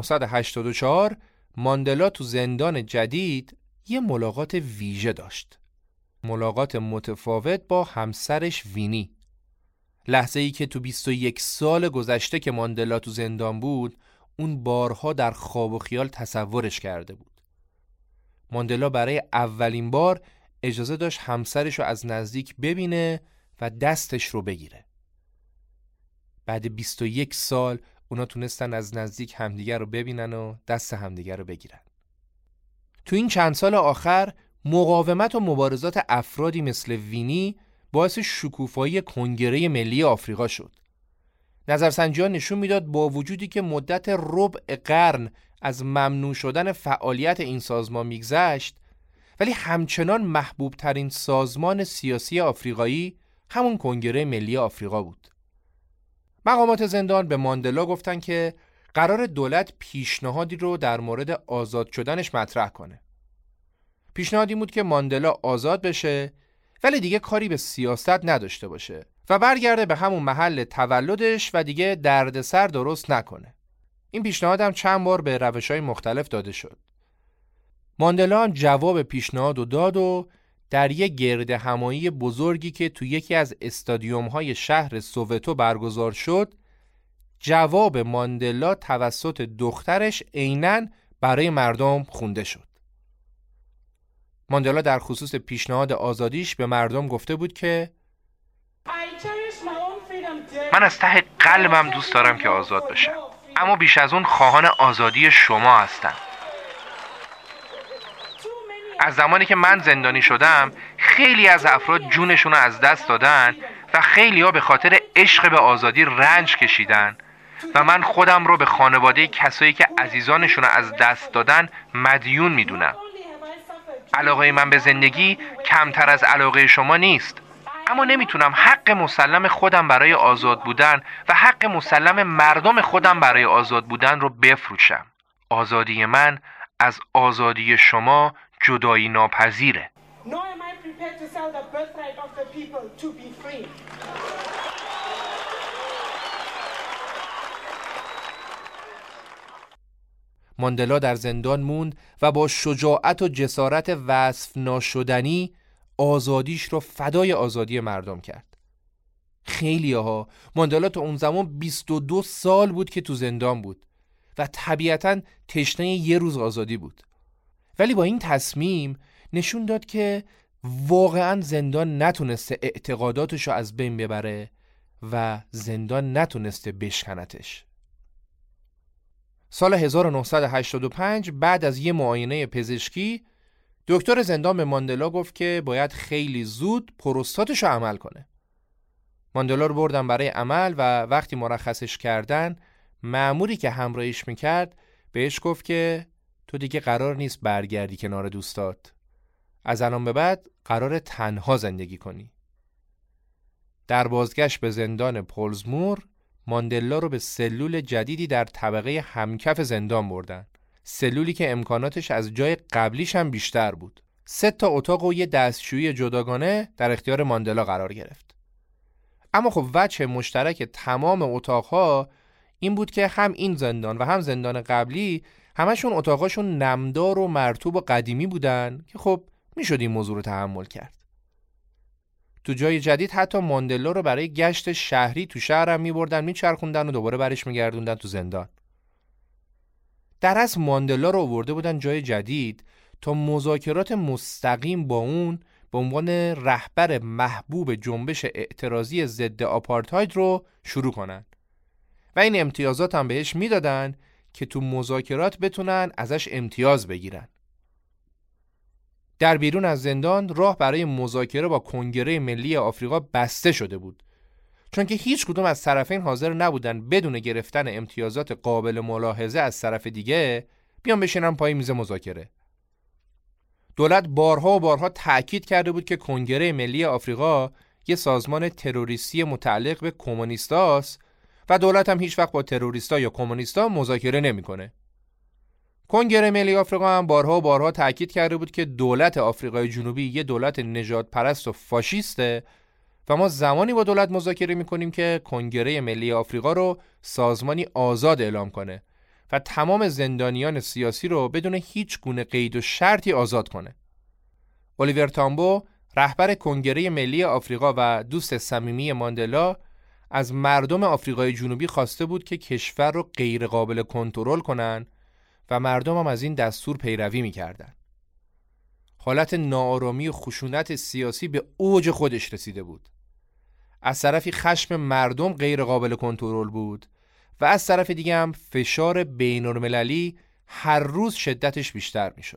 1984 ماندلا تو زندان جدید یه ملاقات ویژه داشت. ملاقات متفاوت با همسرش وینی. لحظه‌ای که تو 21 سال گذشته که ماندلا تو زندان بود اون بارها در خواب و خیال تصورش کرده بود. ماندلا برای اولین بار اجازه داشت همسرش رو از نزدیک ببینه و دستش رو بگیره. بعد 21 سال اونا تونستن از نزدیک همدیگر رو ببینن و دست همدیگر رو بگیرن. تو این چند سال آخر مقاومت و مبارزات افرادی مثل وینی باعث شکوفایی کنگره ملی آفریقا شد. نظرسنجی‌ها نشون میداد با وجودی که مدت ربع قرن از ممنوع شدن فعالیت این سازمان میگذشت، ولی همچنان محبوب ترین سازمان سیاسی آفریقایی همون کنگره ملی آفریقا بود. مقامات زندان به ماندلا گفتن که قرار دولت پیشنهادی رو در مورد آزاد شدنش مطرح کنه. پیشنهادی بود که ماندلا آزاد بشه ولی دیگه کاری به سیاست نداشته باشه و برگرده به همون محل تولدش و دیگه دردسر درست نکنه. این پیشنهاد هم چند بار به روش‌های مختلف داده شد. ماندلا هم جواب پیشنهاد رو داد و در یک گرد همایی بزرگی که تو یکی از استادیوم‌های شهر سووتو برگزار شد، جواب ماندلا توسط دخترش عیناً برای مردم خونده شد. ماندلا در خصوص پیشنهاد آزادیش به مردم گفته بود که من از ته قلبم دوست دارم که آزاد بشم، اما بیش از اون خواهان آزادی شما هستم. از زمانی که من زندانی شدم خیلی از افراد جونشون رو از دست دادن و خیلی ها به خاطر عشق به آزادی رنج کشیدن و من خودم رو به خانواده کسایی که عزیزانشون رو از دست دادن مدیون میدونم. علاقه من به زندگی کمتر از علاقه شما نیست، اما نمیتونم حق مسلم خودم برای آزاد بودن و حق مسلم مردم خودم برای آزاد بودن رو بفروشم. آزادی من از آزادی شما جدایی ناپذیره. ماندلا در زندان موند و با شجاعت و جسارت وصف ناشدنی آزادیش رو فدای آزادی مردم کرد. خیلی‌ها ماندلا تا اون زمان 22 سال بود که تو زندان بود و طبیعتاً تشنه یه روز آزادی بود. ولی با این تصمیم نشون داد که واقعاً زندان نتونسته اعتقاداتشو از بین ببره و زندان نتونسته بشکنتش. سال 1985 بعد از یه معاینه پزشکی دکتر زندان به ماندلا گفت که باید خیلی زود پروستاتشو عمل کنه. ماندلا رو بردن برای عمل و وقتی مرخصش کردن مأموری که همراهیش میکرد بهش گفت که تو دیگه قرار نیست برگردی کنار دوستات. از الان به بعد قرار تنها زندگی کنی. در بازگشت به زندان پولزمور ماندلا رو به سلول جدیدی در طبقه همکف زندان بردن. سلولی که امکاناتش از جای قبلیش هم بیشتر بود. 3 اتاق و یه دستشویی جداگانه در اختیار ماندلا قرار گرفت. اما خب وجه مشترک تمام اتاقها این بود که هم این زندان و هم زندان قبلی همشون اتاقاشون نمدار و مرطوب و قدیمی بودن که خب میشد این موضوع رو تحمل کرد. تو جای جدید حتی ماندلا رو برای گشت شهری تو شهرم میبردن میچرخوندن و دوباره برش میگردوندن تو زندان. در اصل ماندلا رو آورده بودن جای جدید تا مذاکرات مستقیم با اون به عنوان رهبر محبوب جنبش اعتراضی ضد آپارتاید رو شروع کنن و این امتیازات هم بهش میدادن که تو مذاکرات بتونن ازش امتیاز بگیرن. در بیرون از زندان راه برای مذاکره با کنگره ملی آفریقا بسته شده بود، چون که هیچ کدوم از طرفین حاضر نبودن بدون گرفتن امتیازات قابل ملاحظه از طرف دیگه بیان بشینن پای میز مذاکره. دولت بارها و بارها تأکید کرده بود که کنگره ملی آفریقا یه سازمان تروریستی متعلق به کمونیستاست و دولت هم هیچ وقت با تروریستا یا کمونیستا مذاکره نمیکنه. کنگره ملی آفریقا هم بارها و بارها تأکید کرده بود که دولت آفریقای جنوبی یه دولت نژاد پرست و فاشیسته و ما زمانی با دولت مذاکره میکنیم که کنگره ملی آفریقا رو سازمانی آزاد اعلام کنه و تمام زندانیان سیاسی رو بدون هیچ گونه قید و شرطی آزاد کنه. الیور تامبو رهبر کنگره ملی آفریقا و دوست صمیمی ماندلا از مردم آفریقای جنوبی خواسته بود که کشور رو غیر قابل کنترل کنن و مردم هم از این دستور پیروی می‌کردن. حالت ناآرامی و خشونت سیاسی به اوج خودش رسیده بود. از طرفی خشم مردم غیر قابل کنترل بود و از طرف دیگه هم فشار بین‌المللی هر روز شدتش بیشتر میشد.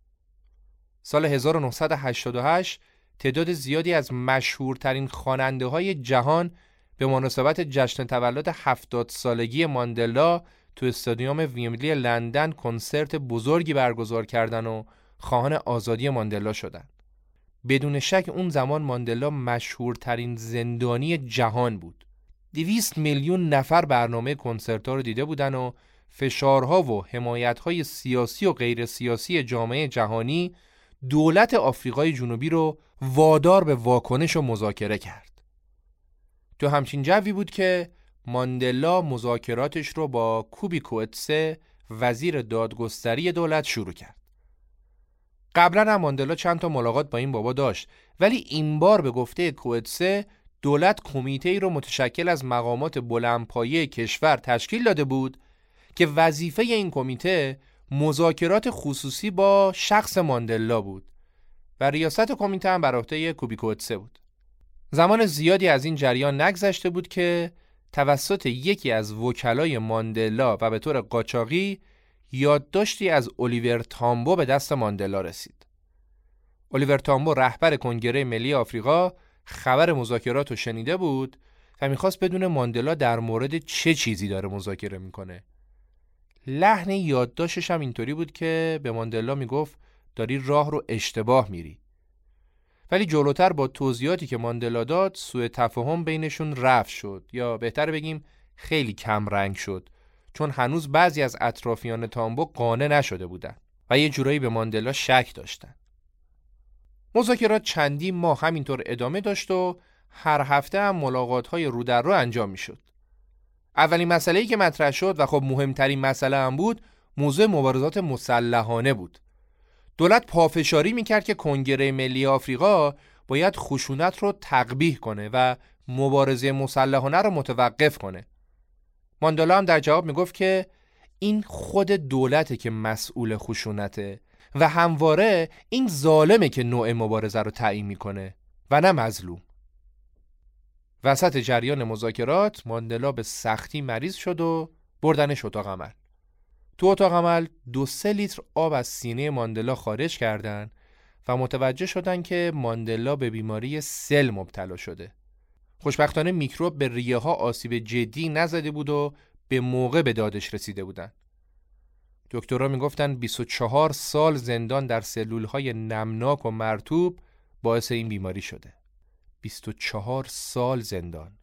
سال 1988 تعداد زیادی از مشهورترین خواننده‌های جهان به مناسبت جشن تولد 70 سالگی ماندلا تو استادیوم ویمبلی لندن کنسرت بزرگی برگزار کردن و خواهان آزادی ماندلا شدند. بدون شک اون زمان ماندلا مشهورترین زندانی جهان بود. 200 میلیون نفر برنامه کنسرت‌ها رو دیده بودن و فشارها و حمایت‌های سیاسی و غیر سیاسی جامعه جهانی دولت آفریقای جنوبی رو وادار به واکنش و مذاکره کرد. تو همچین جوی بود که ماندلا مذاکراتش رو با کوبی کوتسه وزیر دادگستری دولت شروع کرد. قبلا هم ماندلا چند تا ملاقات با این بابا داشت، ولی این بار به گفته کوتسه دولت کمیته‌ای رو متشکل از مقامات بلندپایه کشور تشکیل داده بود که وظیفه این کمیته مذاکرات خصوصی با شخص ماندلا بود و ریاست کمیته هم بر عهده کوبی کوتسه بود. زمان زیادی از این جریان نگذشته بود که توسط یکی از وکلای ماندلا و به طور قاچاقی یادداشتی از الیور تامبو به دست ماندلا رسید. الیور تامبو رهبر کنگره ملی آفریقا خبر مذاکرات رو شنیده بود و میخواست بدونه ماندلا در مورد چه چیزی داره مذاکره میکنه. لحن یادداشتش هم اینطوری بود که به ماندلا میگفت داری راه رو اشتباه میری. ولی جلوتر با توضیحاتی که ماندلا داد سوء تفاهم بینشون رفع شد، یا بهتر بگیم خیلی کم رنگ شد، چون هنوز بعضی از اطرافیان تامبو قانع نشده بودن و یه جورایی به ماندلا شک داشتن. مذاکرات چندین ماه همینطور ادامه داشت و هر هفته هم ملاقات‌های رو در رو انجام میشد. اولین مسئله‌ای که مطرح شد و خب مهمترین مسئله هم بود، موضوع مبارزات مسلحانه بود. دولت پافشاری میکرد که کنگره ملی آفریقا باید خشونت رو تقبیح کنه و مبارزه مسلحانه رو متوقف کنه. ماندلا هم در جواب میگفت که این خود دولته که مسئول خشونته و همواره این ظالمه که نوع مبارزه رو تعیین میکنه و نه مظلوم. وسط جریان مذاکرات ماندلا به سختی مریض شد و بردنش اتاق عمل. تو اتاق عمل 2-3 لیتر آب از سینه ماندلا خارج کردن و متوجه شدن که ماندلا به بیماری سل مبتلا شده. خوشبختانه میکروب به ریه ها آسیب جدی نزده بود و به موقع به دادش رسیده بودن. دکترها میگفتن 24 سال زندان در سلولهای نمناک و مرطوب باعث این بیماری شده. 24 سال زندان.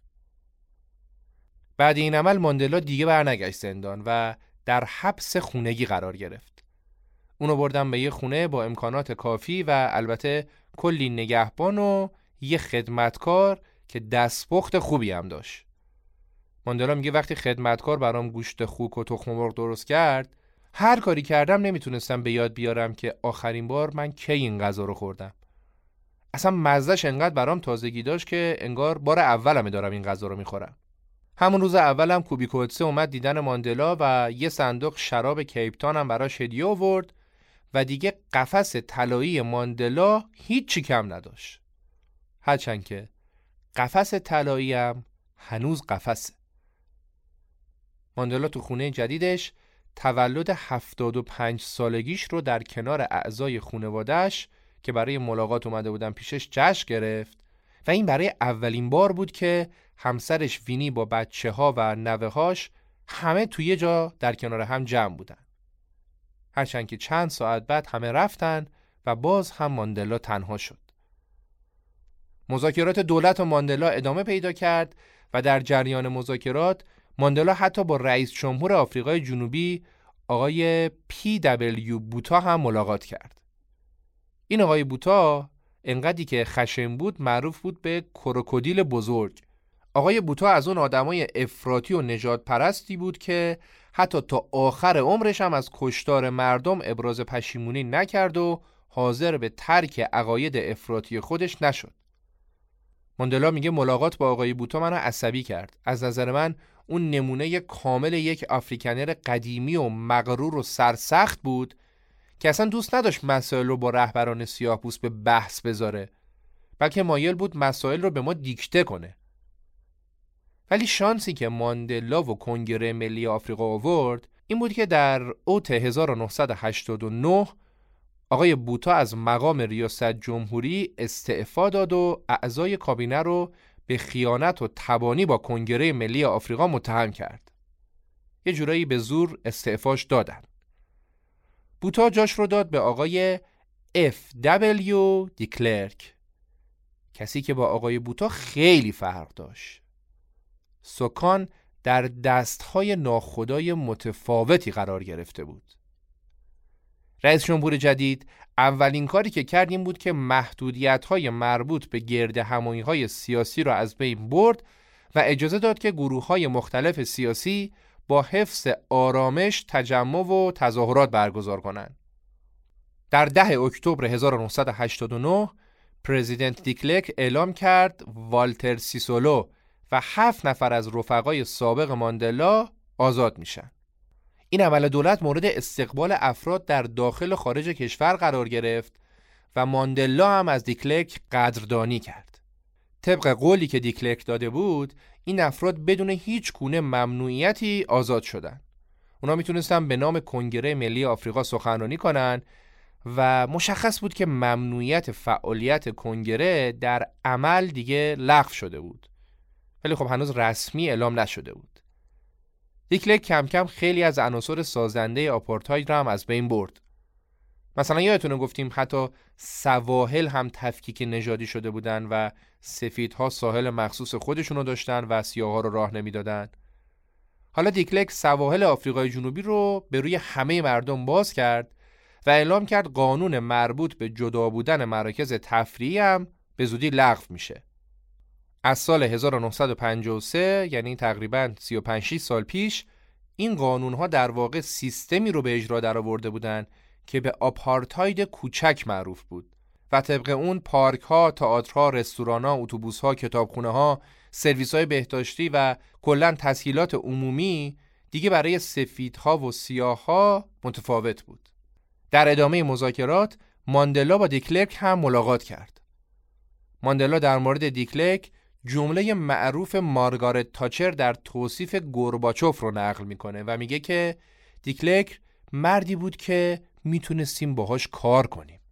بعد این عمل ماندلا دیگه برنگشت زندان و در حبس خونگی قرار گرفت. اونو بردن به یه خونه با امکانات کافی و البته کلی نگهبان و یه خدمتکار که دستپخت خوبی هم داشت. ماندلا میگه وقتی خدمتکار برام گوشت خوک و تخم مرغ درست کرد، هر کاری کردم نمیتونستم به یاد بیارم که آخرین بار من کی این غذا رو خوردم. اصلا مزهش انقدر برام تازگی داشت که انگار بار اولمه دارم این غذا رو میخورم. همون روز اولم کوبی کوتسه اومد دیدن ماندلا و یه صندوق شراب کیپتان هم براش هدیه آورد و دیگه قفس طلایی ماندلا هیچی کم نداشت. هرچند که قفس طلایی هم هنوز قفسه. ماندلا تو خونه جدیدش تولد 75 سالگیش رو در کنار اعضای خانواده‌اش که برای ملاقات اومده بودن پیشش جشن گرفت و این برای اولین بار بود که همسرش وینی با بچه‌ها و نوه‌هاش همه توی یه جا در کنار هم جمع بودن. هرچند که چند ساعت بعد همه رفتن و باز هم ماندلا تنها شد. مذاکرات دولت و ماندلا ادامه پیدا کرد و در جریان مذاکرات ماندلا حتی با رئیس جمهور آفریقای جنوبی آقای PW بوتا هم ملاقات کرد. این آقای بوتا انقدری که خشن بود معروف بود به کروکودیل بزرگ. آقای بوتا از اون آدمای افراطی و نژاد پرستی بود که حتی تا آخر عمرش هم از کشتار مردم ابراز پشیمونی نکرد و حاضر به ترک عقاید افراطی خودش نشد. ماندلا میگه ملاقات با آقای بوتا منو عصبی کرد. از نظر من اون نمونه کامل یک آفریکنر قدیمی و مغرور و سرسخت بود که اصلا دوست نداشت مسائل رو با رهبران سیاه‌پوست به بحث بذاره، بلکه مایل بود مسائل رو به ما دیکته کنه. ولی شانسی که ماندلا و کنگره ملی آفریقا آورد این بود که در اوت 1989 آقای بوتا از مقام ریاست جمهوری استعفا داد و اعضای کابینه رو به خیانت و تبانی با کنگره ملی آفریقا متهم کرد. یه جورایی به زور استعفاش دادن. بوتا جاش رو داد به آقای F.W. دی کلرک، کسی که با آقای بوتا خیلی فرق داشت. سکان در دستهای ناخدای متفاوتی قرار گرفته بود. رئیس جمهور جدید اولین کاری که کرد این بود که محدودیت‌های مربوط به گرد همایی‌های سیاسی را از بین برد و اجازه داد که گروه‌های مختلف سیاسی با حفظ آرامش تجمع و تظاهرات برگزار کنند. در 10 اکتبر 1989 پرزیدنت دی کلرک اعلام کرد والتر سیسولو و 7 نفر از رفقای سابق ماندلا آزاد میشن. این عمل دولت مورد استقبال افراد در داخل و خارج کشور قرار گرفت و ماندلا هم از دی کلرک قدردانی کرد. طبق قولی که دی کلرک داده بود این افراد بدون هیچ گونه ممنوعیتی آزاد شدن. اونا میتونستن به نام کنگره ملی آفریقا سخنرانی کنن و مشخص بود که ممنوعیت فعالیت کنگره در عمل دیگه لغو شده بود، ولی خب هنوز رسمی اعلام نشده بود. دی کلرک کم کم خیلی از عناصر سازنده آپارتاید را هم از بین برد. مثلا یادتونه گفتیم حتی سواحل هم تفکیک نژادی شده بودن و سفیدها ساحل مخصوص خودشونو داشتن و سیاها رو راه نمیدادن. حالا دی کلرک سواحل آفریقای جنوبی رو به روی همه مردم باز کرد و اعلام کرد قانون مربوط به جدا بودن مراکز تفریحی هم به زودی لغو میشه. از سال 1953 یعنی تقریباً 35 سال پیش این قانون‌ها در واقع سیستمی رو به اجرا درآورده بودن که به آپارتاید کوچک معروف بود و طبق اون پارک‌ها، تئاترها، رستوران‌ها، اتوبوس‌ها، کتابخونه‌ها، سرویس‌های بهداشتی و کلاً تسهیلات عمومی دیگه برای سفیدها و سیاه‌ها متفاوت بود. در ادامه مذاکرات ماندلا با دی کلرک هم ملاقات کرد. ماندلا در مورد دی کلرک جمله معروف مارگارت تاچر در توصیف گورباچوف رو نقل میکنه و میگه که دی کلرک مردی بود که میتونستیم باهاش کار کنیم.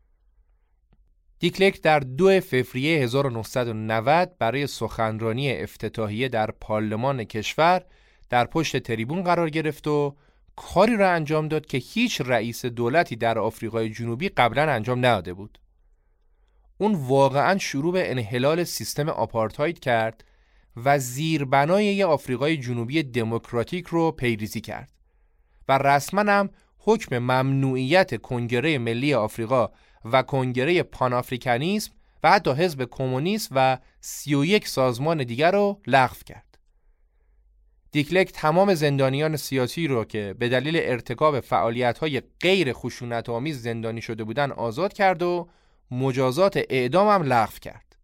دی کلرک در 2 فوریه 1990 برای سخنرانی افتتاحیه در پارلمان کشور در پشت تریبون قرار گرفت و کاری را انجام داد که هیچ رئیس دولتی در آفریقای جنوبی قبلا انجام نداده بود. اون واقعا شروع به انحلال سیستم آپارتاید کرد و زیربنای یه آفریقای جنوبی دموکراتیک رو پیریزی کرد و رسما هم حکم ممنوعیت کنگره ملی آفریقا و کنگره پان آفریکانیسم و حتی حزب کمونیست و 31 سازمان دیگر رو لغو کرد. دی کلرک تمام زندانیان سیاسی رو که به دلیل ارتکاب فعالیت‌های غیر خشونت‌آمیز زندانی شده بودن آزاد کرد و مجازات اعدام هم لغو کرد.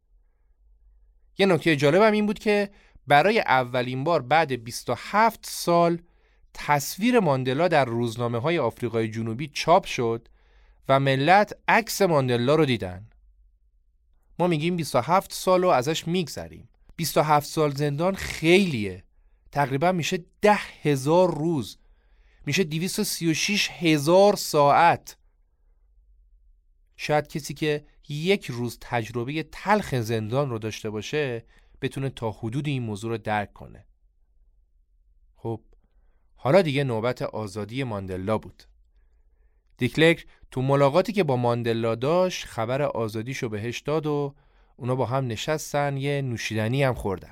یه نکته جالب هم این بود که برای اولین بار بعد 27 سال تصویر ماندلا در روزنامه‌های آفریقای جنوبی چاپ شد و ملت عکس ماندلا رو دیدن. ما میگیم 27 سال رو ازش میگذریم. 27 سال زندان خیلیه. تقریبا میشه 10,000 روز. میشه 236,000 ساعت. شاید کسی که یک روز تجربه تلخ زندان رو داشته باشه بتونه تا حدود این موضوع رو درک کنه. خب حالا دیگه نوبت آزادی ماندلا بود. دی کلرک تو ملاقاتی که با ماندلا داشت خبر آزادیشو بهش داد و اونا با هم نشستن یه نوشیدنی هم خوردن.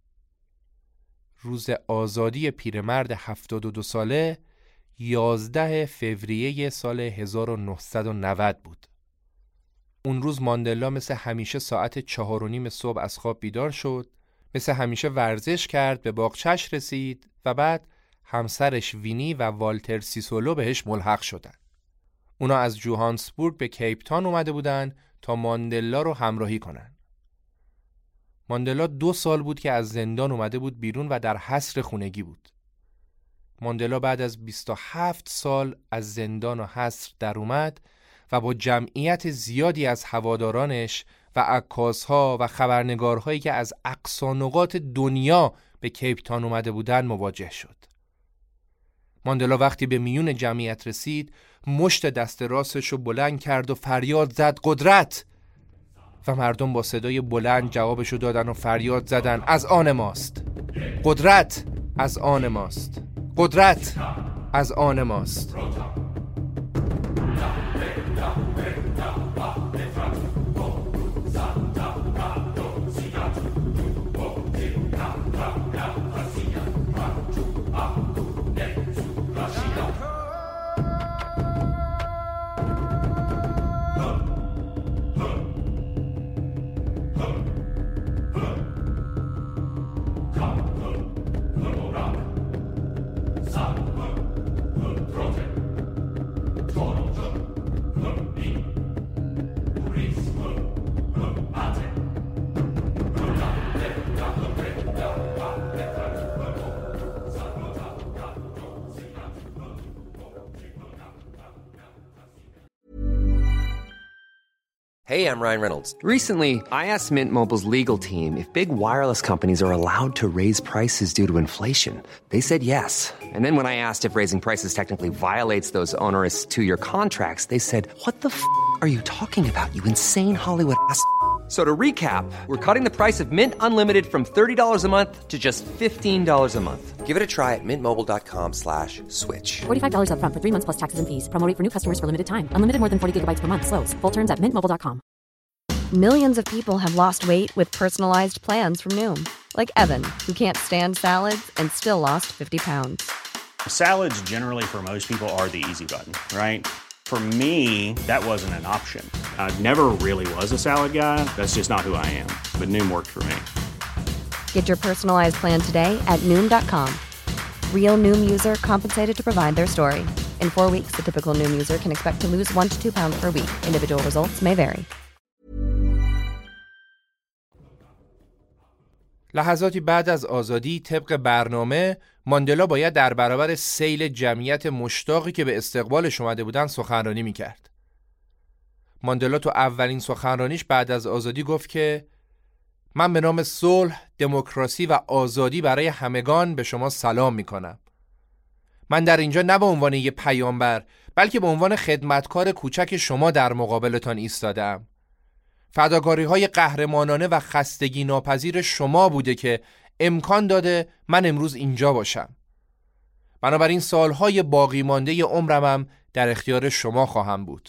روز آزادی پیرمرد 72 ساله 11 فوریه سال 1990 بود. اون روز ماندلا مثل همیشه ساعت 4:30 صبح از خواب بیدار شد، مثل همیشه ورزش کرد، به باغچه‌اش رسید و بعد همسرش وینی و والتر سیسولو بهش ملحق شدن. اونا از جوهانسبورگ به کیپ تاون اومده بودن تا ماندلا رو همراهی کنن. ماندلا 2 سال بود که از زندان اومده بود بیرون و در حصر خونگی بود. ماندلا بعد از 27 سال از زندان و حصر در اومد و با جمعیت زیادی از هوادارانش و عکاس‌ها و خبرنگارهایی که از اقصا نقاط دنیا به کیپ تاون اومده بودن مواجه شد. ماندلا وقتی به میون جمعیت رسید، مشت دست راستش رو بلند کرد و فریاد زد قدرت! و مردم با صدای بلند جوابشو دادن و فریاد زدن از آن ماست. قدرت از آن ماست. قدرت از آن ماست.
Hey, I'm Ryan Reynolds. Recently, I asked Mint Mobile's legal team if big wireless companies are allowed to raise prices due to inflation. They said yes. And then when I asked if raising prices technically violates those onerous 2-year contracts, they said, what the f*** are you talking about, you insane Hollywood ass f- So to recap, we're cutting the price of Mint Unlimited from $30 a month to just $15 a month. Give it a try at mintmobile.com/switch.
$45 up front for 3 months plus taxes and fees. Promo rate for new customers for limited time. Unlimited more than 40 gigabytes per month. Slows full terms at mintmobile.com.
Millions of people have lost weight with personalized plans from Noom. Like Evan, who can't stand salads and still lost 50 pounds.
Salads generally for most people are the easy button, right? For me, that wasn't an option. I never really was a salad guy. That's just not who I am. But Noom worked for me.
Get your personalized plan today at Noom.com. Real Noom user compensated to provide their story. In 4 weeks, the typical Noom user can expect to lose 1 to 2 pounds per week. Individual results may vary.
لحظاتی بعد از آزادی طبق برنامه ماندلا باید در برابر سیل جمعیت مشتاقی که به استقبالش اومده بودن سخنرانی میکرد. ماندلا تو اولین سخنرانیش بعد از آزادی گفت که من به نام صلح، دموکراسی و آزادی برای همگان به شما سلام میکنم. من در اینجا نه به عنوان یه پیامبر بلکه به عنوان خدمتکار کوچک شما در مقابلتان ایستادم. فداکاری‌های قهرمانانه و خستگی ناپذیر شما بوده که امکان داده من امروز اینجا باشم. بنابراین سالهای باقی مانده عمرم در اختیار شما خواهم بود.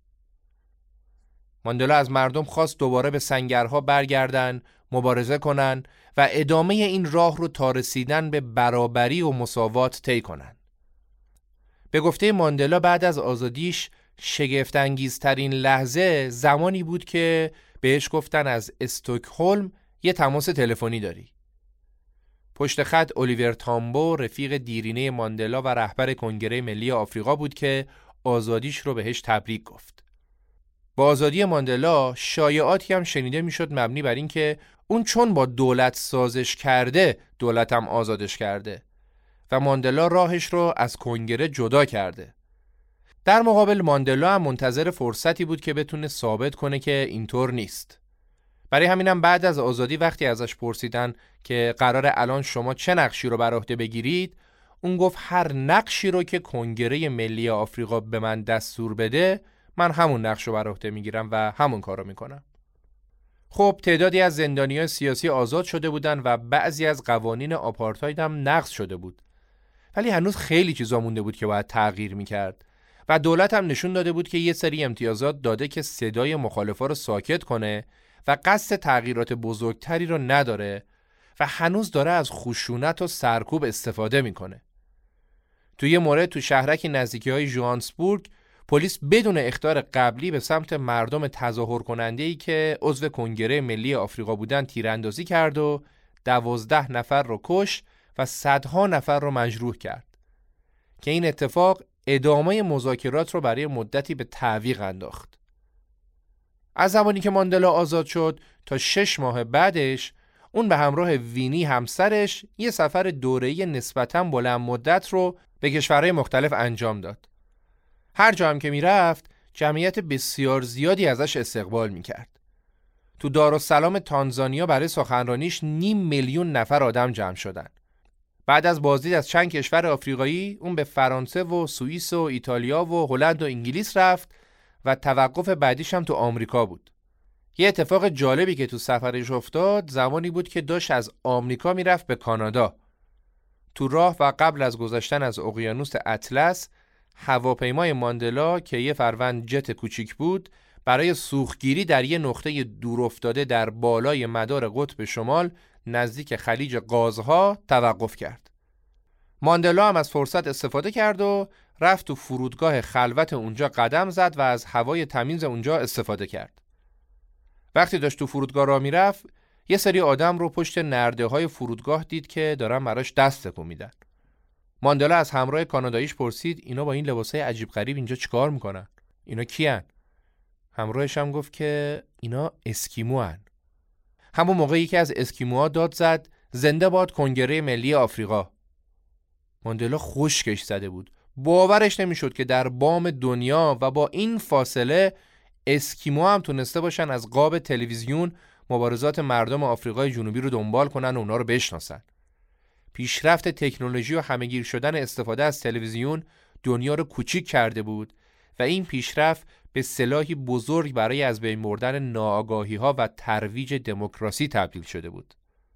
ماندلا از مردم خواست دوباره به سنگرها برگردن، مبارزه کنن و ادامه این راه رو تا رسیدن به برابری و مساوات طی کنن. به گفته ماندلا بعد از آزادیش شگفت‌انگیزترین لحظه زمانی بود که بهش گفتن از استکهلم یه تماس تلفنی داری. پشت خط الیور تامبو رفیق دیرینه ماندلا و رهبر کنگره ملی آفریقا بود که آزادیش رو بهش تبریک گفت. با آزادی ماندلا شایعاتی هم شنیده میشد مبنی بر این که اون چون با دولت سازش کرده دولت هم آزادش کرده و ماندلا راهش رو از کنگره جدا کرده. در مقابل ماندلا هم منتظر فرصتی بود که بتونه ثابت کنه که اینطور نیست. برای همینم بعد از آزادی وقتی ازش پرسیدن که قراره الان شما چه نقشی رو بر عهده بگیرید، اون گفت هر نقشی رو که کنگره ملی آفریقا به من دستور بده من همون نقش رو بر عهده میگیرم و همون کارو میکنم. خب تعدادی از زندانیان سیاسی آزاد شده بودن و بعضی از قوانین آپارتاید هم نقض شده بود. ولی هنوز خیلی چیزا مونده بود که باید تغییر میکرد و دولت هم نشون داده بود که یه سری امتیازات داده که صدای مخالفا رو ساکت کنه و قصد تغییرات بزرگتری رو نداره و هنوز داره از خشونت و سرکوب استفاده میکنه. توی یه مورد تو شهرکی نزدیکی‌های ژوهانسبورگ پلیس بدون اخطار قبلی به سمت مردم تظاهر کننده‌ای که عضو کنگره ملی آفریقا بودن تیراندازی کرد و 12 نفر رو کشت و صدها نفر رو مجروح کرد که این اتفاق ادامه مذاکرات رو برای مدتی به تعویق انداخت. از زمانی که ماندلا آزاد شد تا 6 ماه بعدش اون به همراه وینی همسرش یه سفر دوره‌ای نسبتاً بلند مدت رو به کشورهای مختلف انجام داد. هر جا هم که میرفت جمعیت بسیار زیادی ازش استقبال میکرد. تو دارالسلام تانزانیا برای سخنرانیش 500,000 نفر آدم جمع شدن. بعد از بازدید از چند کشور آفریقایی اون به فرانسه و سوئیس و ایتالیا و هلند و انگلیس رفت و توقف بعدیش هم تو آمریکا بود. یه اتفاق جالبی که تو سفرش افتاد زمانی بود که داشت از آمریکا میرفت به کانادا. تو راه و قبل از گذشتن از اقیانوس اطلس، هواپیمای ماندلا که یه فروند جت کوچیک بود برای سوختگیری در یه نقطه دورافتاده در بالای مدار قطب شمال نزدیک خلیج قازها توقف کرد. ماندلا هم از فرصت استفاده کرد و رفت تو فرودگاه خلوت اونجا قدم زد و از هوای تمیز اونجا استفاده کرد. وقتی داشت تو فرودگاه راه میرفت، یه سری آدم رو پشت نرده‌های فرودگاه دید که دارن براش دست تکون میدن. ماندلا از همراه کاناداییش پرسید اینا با این لباسای عجیب غریب اینجا چیکار میکنن؟ اینا کیان؟ همراهش هم گفت که اینا اسکیموان. همون موقع یکی از اسکیموها داد زد زنده باد کنگره ملی آفریقا. ماندلا خشکش زده بود. باورش نمیشد که در بام دنیا و با این فاصله اسکیمو هم تونسته باشن از قاب تلویزیون مبارزات مردم آفریقای جنوبی رو دنبال کنن و اونا رو بشناسن. پیشرفت تکنولوژی و همه‌گیر شدن استفاده از تلویزیون دنیا رو کوچیک کرده بود و این پیشرفت به سلاحی بزرگ برای از بین بردن ناآگاهی‌ها و ترویج دموکراسی تبدیل شده بود.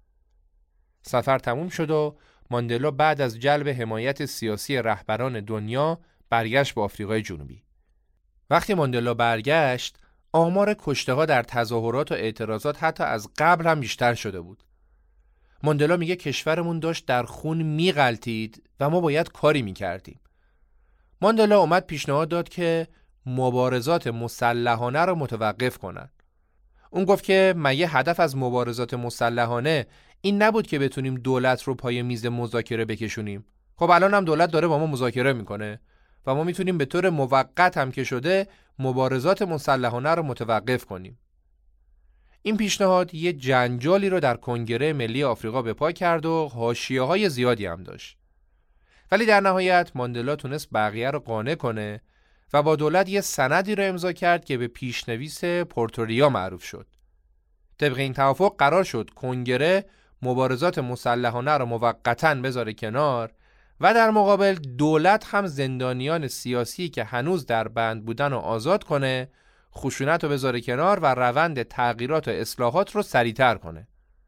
سفر تموم شد و ماندلا بعد از جلب حمایت سیاسی رهبران دنیا برگشت به آفریقای جنوبی. وقتی ماندلا برگشت، آمار کشته‌ها در تظاهرات و اعتراضات حتی از قبل هم بیشتر شده بود. ماندلا میگه کشورمون داشت در خون میغلطید و ما باید کاری میکردیم. ماندلا اومد پیشنهاد داد که مبارزات مسلحانه رو متوقف کنن. اون گفت که مگه هدف از مبارزات مسلحانه این نبود که بتونیم دولت رو پای میز مذاکره بکشونیم؟ خب الان هم دولت داره با ما مذاکره میکنه و ما میتونیم به طور موقت هم که شده مبارزات مسلحانه رو متوقف کنیم. این پیشنهاد یه جنجالی رو در کنگره ملی آفریقا به پا کرد و حاشیه‌های زیادی هم داشت. ولی در نهایت ماندلا تونست بقیه رو قانع کنه و با دولت یه سندی رو امضا کرد که به پیشنویس پورتوریا معروف شد. طبق این توافق قرار شد کنگره مبارزات مسلحانه رو موقتاً بذاره کنار و در مقابل دولت هم زندانیان سیاسی که هنوز در بند بودن رو آزاد کنه، خشونت رو بذاره کنار و روند تغییرات و اصلاحات رو سریعتر کنه.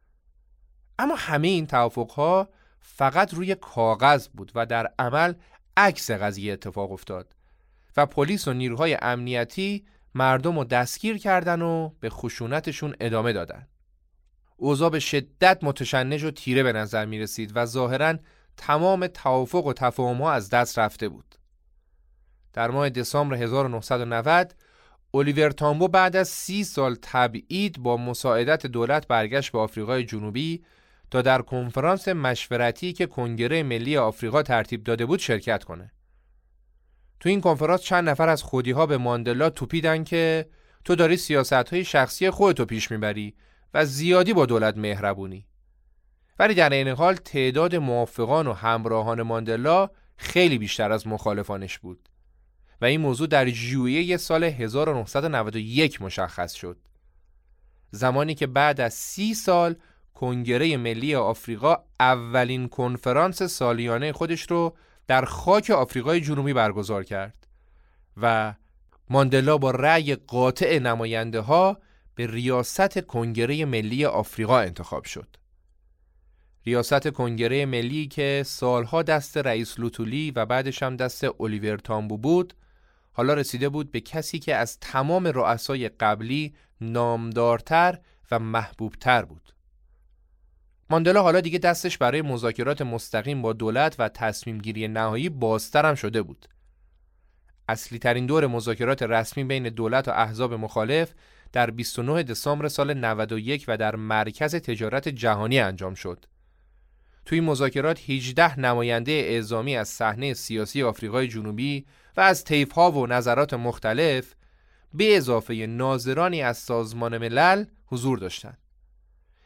اما همه این توافقها فقط روی کاغذ بود و در عمل عکس قضیه اتفاق افتاد و پلیس و نیروهای امنیتی مردم رو دستگیر کردن و به خشونتشون ادامه دادن. اوضاع به شدت متشنج و تیره به نظر می رسید و ظاهراً تمام توافق و تفاهم‌ها از دست رفته بود. در ماه دسامبر 1990 الیور تامبو بعد از 30 سال تبعید با مساعدت دولت برگشت به آفریقای جنوبی تا در کنفرانس مشورتی که کنگره ملی آفریقا ترتیب داده بود شرکت کنه. تو این کنفرانس چند نفر از خودی‌ها به ماندلا توپیدن که تو داری سیاست‌های شخصی خودتو پیش میبری و زیادی با دولت مهربونی. ولی در این حال تعداد موافقان و همراهان ماندلا خیلی بیشتر از مخالفانش بود و این موضوع در ژوئیه سال 1991 مشخص شد. زمانی که بعد از 30 سال کنگره ملی آفریقا اولین کنفرانس سالیانه خودش رو در خاک آفریقای جنوبی برگزار کرد و ماندلا با رأی قاطع نماینده ها به ریاست کنگره ملی آفریقا انتخاب شد. ریاست کنگره ملی که سالها دست رئیس لوتولی و بعدش هم دست الیور تامبو بود، حالا رسیده بود به کسی که از تمام رؤسای قبلی نامدارتر و محبوبتر بود. ماندلا حالا دیگه دستش برای مذاکرات مستقیم با دولت و تصمیم گیری نهایی بازتر هم شده بود. اصلی ترین دور مذاکرات رسمی بین دولت و احزاب مخالف در 29 دسامبر سال 91 و در مرکز تجارت جهانی انجام شد. توی مذاکرات 18 نماینده اعزامی از صحنه سیاسی آفریقای جنوبی و از طیف‌ها و نظرات مختلف به اضافه ناظرانی از سازمان ملل حضور داشتند.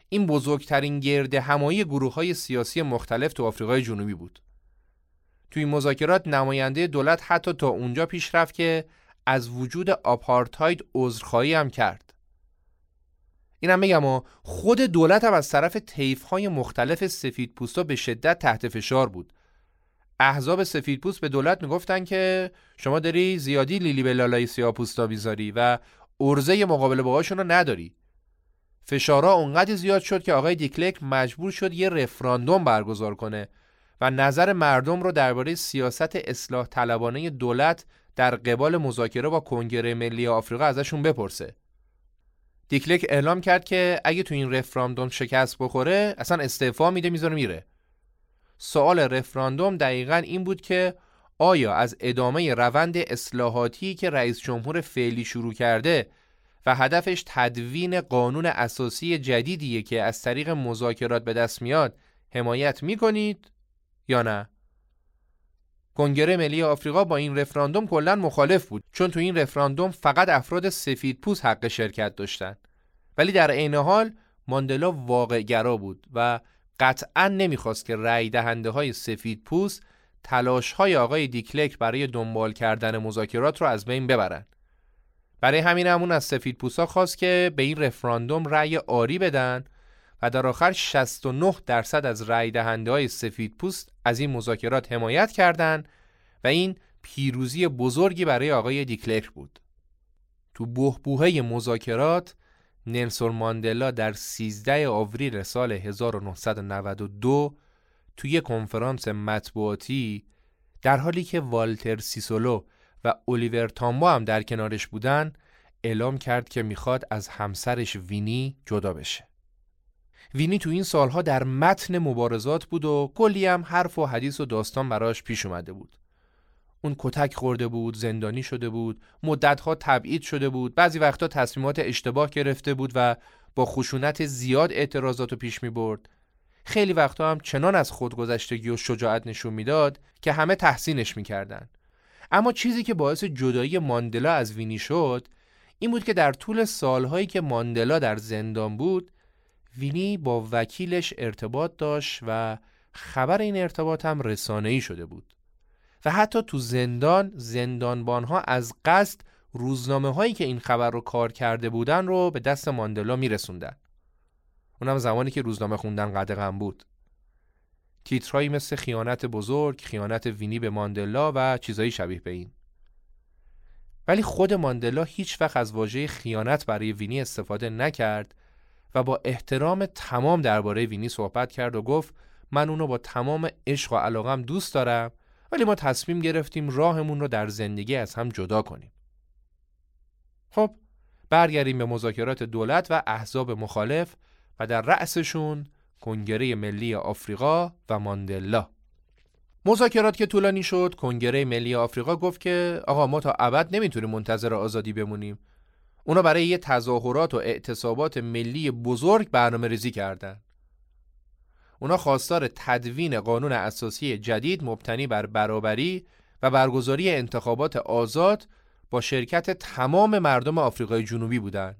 این بزرگترین گرد همایی گروه‌های سیاسی مختلف تو آفریقای جنوبی بود. توی این مذاکرات نماینده دولت حتی تا اونجا پیش رفت که از وجود آپارتاید عذرخواهی هم کرد. اینم بگم خود دولت هم از طرف طیف‌های مختلف سفیدپوستا به شدت تحت فشار بود. احزاب سفیدپوست به دولت میگفتن که شما داری زیادی لیلی به لالای سیاه‌پوستا میذاری و عرضه مقابله باهاشون رو نداری. فشارها اونقدر زیاد شد که آقای دیکلرک مجبور شد یه رفراندوم برگزار کنه و نظر مردم رو درباره سیاست اصلاح طلبانه دولت در قبال مذاکره با کنگره ملی آفریقا ازشون بپرسه. دیکلرک اعلام کرد که اگه تو این رفراندوم شکست بخوره اصلا استعفا میده میذاره میره. سوال رفراندوم دقیقاً این بود که آیا از ادامه روند اصلاحاتی که رئیس جمهور فعلی شروع کرده و هدفش تدوین قانون اساسی جدیدیه که از طریق مذاکرات به دست میاد حمایت میکنید یا نه؟ کنگره ملی آفریقا با این رفراندوم کلاً مخالف بود، چون تو این رفراندوم فقط افراد سفیدپوست حق شرکت داشتن. ولی در عین حال ماندلا واقع‌گرا بود و قطعاً نمیخواست که رأی دهنده های سفیدپوست تلاش های آقای دیکلرک برای دنبال کردن مذاکرات رو از بین ببرن. برای همین همون از سفیدپوستا خواست که به این رفراندوم رأی آری بدن و در آخر 69% از رأی دهنده های سفیدپوست از این مذاکرات حمایت کردند و این پیروزی بزرگی برای آقای دیکلرک بود. تو بحبوحه مذاکرات نلسون ماندلا در 13 آوریل سال 1992 توی کنفرانس مطبوعاتی در حالی که والتر سیسولو و الیور تامبو هم در کنارش بودن اعلام کرد که میخواد از همسرش وینی جدا بشه. وینی تو این سالها در متن مبارزات بود و کلی هم حرف و حدیث و داستان براش پیش اومده بود. اون کتک خورده بود، زندانی شده بود، مدتها تبعید شده بود، بعضی وقتا تصمیمات اشتباه گرفته بود و با خشونت زیاد اعتراضاتو پیش می برد. خیلی وقتا هم چنان از خودگذشتگی و شجاعت نشون میداد که همه تحسینش میکردن. اما چیزی که باعث جدایی ماندلا از وینی شد این بود که در طول سالهایی که ماندلا در زندان بود وینی با وکیلش ارتباط داشت و خبر این ارتباط هم رسانه‌ای شده بود و حتی تو زندانبانها از قصد روزنامه هایی که این خبر رو کار کرده بودن رو به دست ماندلا میرسوندن. اونم زمانی که روزنامه خوندن قدغن بود. تیترهایی مثل خیانت بزرگ، خیانت وینی به ماندلا و چیزایی شبیه به این. ولی خود ماندلا هیچ وقت از واژه خیانت برای وینی استفاده نکرد و با احترام تمام درباره وینی صحبت کرد و گفت من اونو با تمام عشق و علاقم دوست دارم، ولی ما تصمیم گرفتیم راهمون رو در زندگی از هم جدا کنیم. خب برگردیم به مذاکرات دولت و احزاب مخالف و در رأسشون کنگره ملی آفریقا و ماندلا. مذاکرات که طولانی شد، کنگره ملی آفریقا گفت که آقا ما تا ابد نمیتونیم منتظر آزادی بمونیم. اونا برای یه تظاهرات و اعتصابات ملی بزرگ برنامه‌ریزی کردن. اونا خواستار تدوین قانون اساسی جدید مبتنی بر برابری و برگزاری انتخابات آزاد با شرکت تمام مردم آفریقای جنوبی بودن.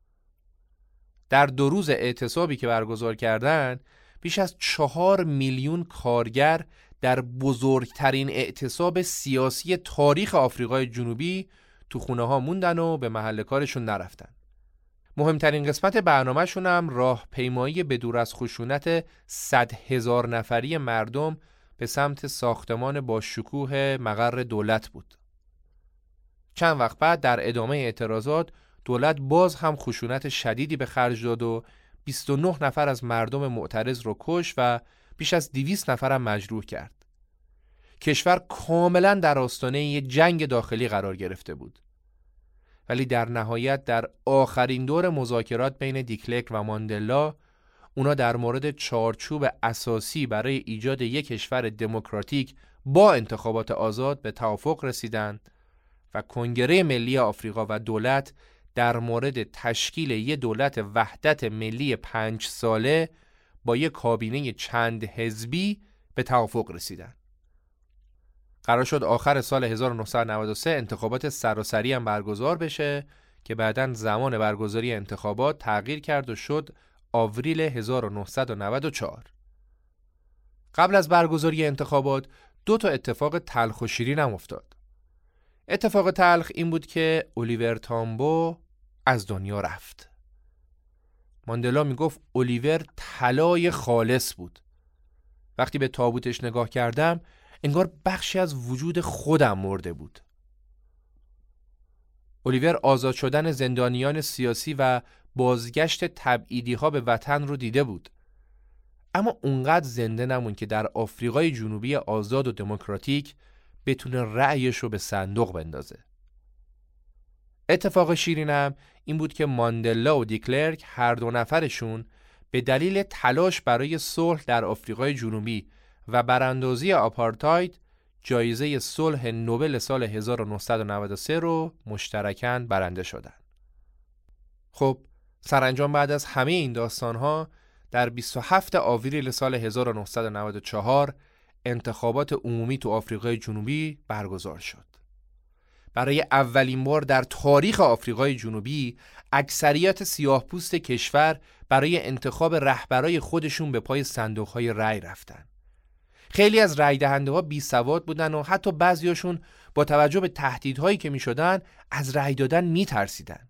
در 2 روز اعتصابی که برگزار کردن بیش از 4 میلیون کارگر در بزرگترین اعتصاب سیاسی تاریخ آفریقای جنوبی تو خونه ها موندن و به محل کارشون نرفتن. مهمترین قسمت برنامه‌شون هم راهپیمایی به دور از خشونت 100,000 نفری مردم به سمت ساختمان با شکوه مقر دولت بود. چند وقت بعد در ادامه اعتراضات دولت باز هم خشونت شدیدی به خرج داد و 29 نفر از مردم معترض رو کش و بیش از 200 نفر هم مجروح کرد. کشور کاملا در آستانه یک جنگ داخلی قرار گرفته بود. ولی در نهایت در آخرین دور مذاکرات بین دیکلرک و ماندلا اونا در مورد چارچوب اساسی برای ایجاد یک کشور دموکراتیک با انتخابات آزاد به توافق رسیدند و کنگره ملی آفریقا و دولت در مورد تشکیل یک دولت وحدت ملی 5 ساله با یک کابینه چند حزبی به توافق رسیدند. قرار شد آخر سال 1993 انتخابات سراسری هم برگزار بشه که بعداً زمان برگزاری انتخابات تغییر کرد و شد آوریل 1994. قبل از برگزاری انتخابات 2 اتفاق تلخ و شیرین هم افتاد. اتفاق تلخ این بود که الیور تامبو از دنیا رفت. ماندلا میگفت الیور طلای خالص بود. وقتی به تابوتش نگاه کردم انگار بخشی از وجود خودم مرده بود. الیور آزاد شدن زندانیان سیاسی و بازگشت تبعیدی ها به وطن رو دیده بود. اما اونقدر زنده نموند که در آفریقای جنوبی آزاد و دموکراتیک بتونه رأیش رو به صندوق بندازه. اتفاق شیرینم این بود که ماندلا و دیکلرک هر 2 نفرشون به دلیل تلاش برای صلح در آفریقای جنوبی و براندازی آپارتاید جایزه صلح نوبل سال 1993 رو مشترکاً برنده شدند. خب سرانجام بعد از همه این داستان‌ها در 27 آوریل سال 1994 انتخابات عمومی تو آفریقای جنوبی برگزار شد. برای اولین بار در تاریخ آفریقای جنوبی اکثریت سیاه‌پوست کشور برای انتخاب رهبرای خودشون به پای صندوق‌های رأی رفتن. خیلی از رأی دهنده‌ها بی‌سواد بودن و حتی بعضیاشون با توجه به تهدیدهایی که می‌شدن از رأی دادن می‌ترسیدن.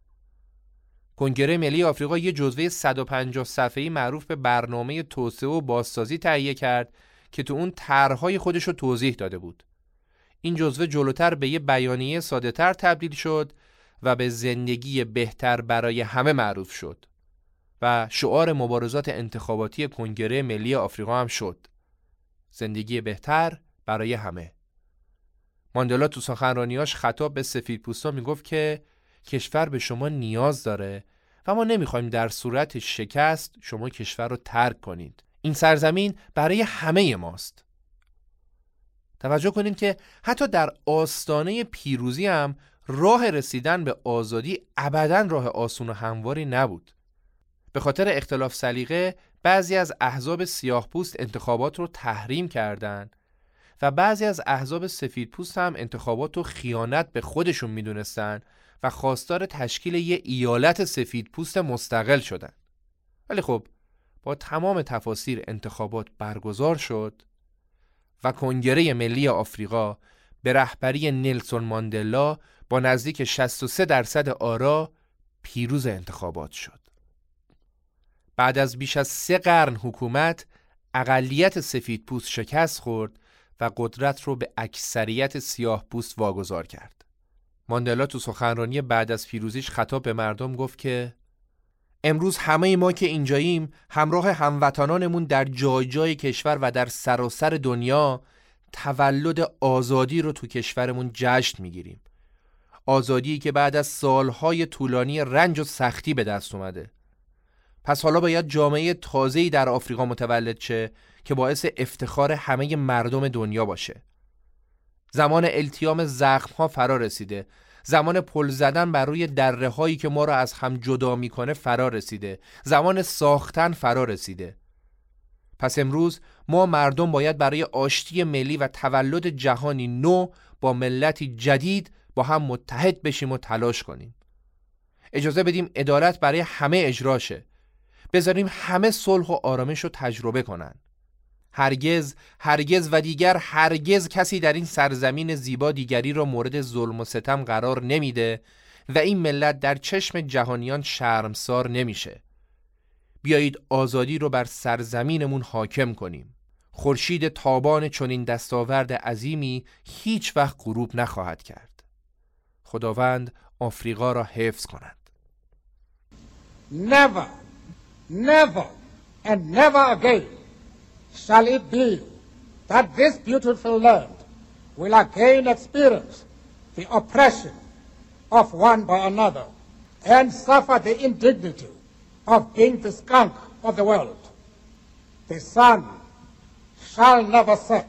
کنگره ملی آفریقا یه جزوه 150 صفحه‌ای معروف به برنامه توسعه و بازسازی تهیه کرد که تو اون طرح‌های خودش رو توضیح داده بود. این جزوه جلوتر به یه بیانیه ساده‌تر تبدیل شد و به زندگی بهتر برای همه معروف شد و شعار مبارزات انتخاباتی کنگره ملی آفریقا هم شد. زندگی بهتر برای همه. ماندلا تو سخنرانیاش خطاب به سفیدپوستا میگفت که کشور به شما نیاز داره و ما نمیخوایم در صورت شکست شما کشور رو ترک کنید. این سرزمین برای همه ماست. توجه کنید که حتی در آستانه پیروزی هم راه رسیدن به آزادی ابداً راه آسون و همواری نبود. به خاطر اختلاف سلیقه بعضی از احزاب سیاه‌پوست انتخابات رو تحریم کردند و بعضی از احزاب سفیدپوست هم انتخابات رو خیانت به خودشون میدونستن و خواستار تشکیل یه ایالت سفیدپوست مستقل شدن. ولی خب با تمام تفاسیر انتخابات برگزار شد و کنگره ملی آفریقا به رهبری نلسون ماندلا با نزدیک 63% آرا پیروز انتخابات شد. بعد از بیش از 3 قرن حکومت، اقلیت سفیدپوست شکست خورد و قدرت رو به اکثریت سیاه‌پوست واگذار کرد. ماندلا تو سخنرانی بعد از پیروزیش خطاب به مردم گفت که امروز همه ما که اینجاییم همراه هموطنانمون در جای جای کشور و در سراسر دنیا تولد آزادی رو تو کشورمون جشن میگیریم. آزادی که بعد از سالهای طولانی رنج و سختی به دست اومده. پس حالا باید جامعه تازه‌ای در آفریقا متولد شه که باعث افتخار همه مردم دنیا باشه. زمان التیام زخم‌ها فرا رسیده. زمان پل زدن بر روی دره‌هایی که ما را از هم جدا می‌کنه فرا رسیده. زمان ساختن فرا رسیده. پس امروز ما مردم باید برای آشتی ملی و تولد جهانی نو با ملتی جدید با هم متحد بشیم و تلاش کنیم. اجازه بدیم عدالت برای همه اجرا شه. بذاریم همه صلح و آرامش رو تجربه کنن. هرگز و دیگر هرگز کسی در این سرزمین زیبا دیگری را مورد ظلم و ستم قرار نمیده و این ملت در چشم جهانیان شرمسار نمیشه. بیایید آزادی رو بر سرزمینمون حاکم کنیم. خورشید تابان چنین دستاورد عظیمی هیچ وقت غروب نخواهد کرد. خداوند آفریقا را حفظ کند.
Never, never and never again shall it be that this beautiful land will again experience the oppression of one by another and suffer the indignity of being the skunk of the world. The sun shall never set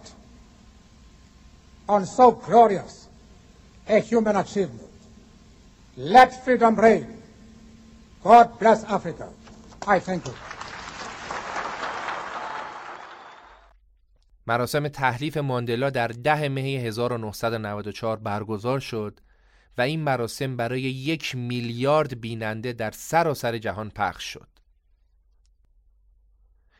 on so glorious a human achievement. Let freedom reign. God bless Africa. I thank you.
مراسم تحلیف ماندلا در 10 مه 1994 برگزار شد و این مراسم برای 1 میلیارد بیننده در سراسر جهان پخش شد.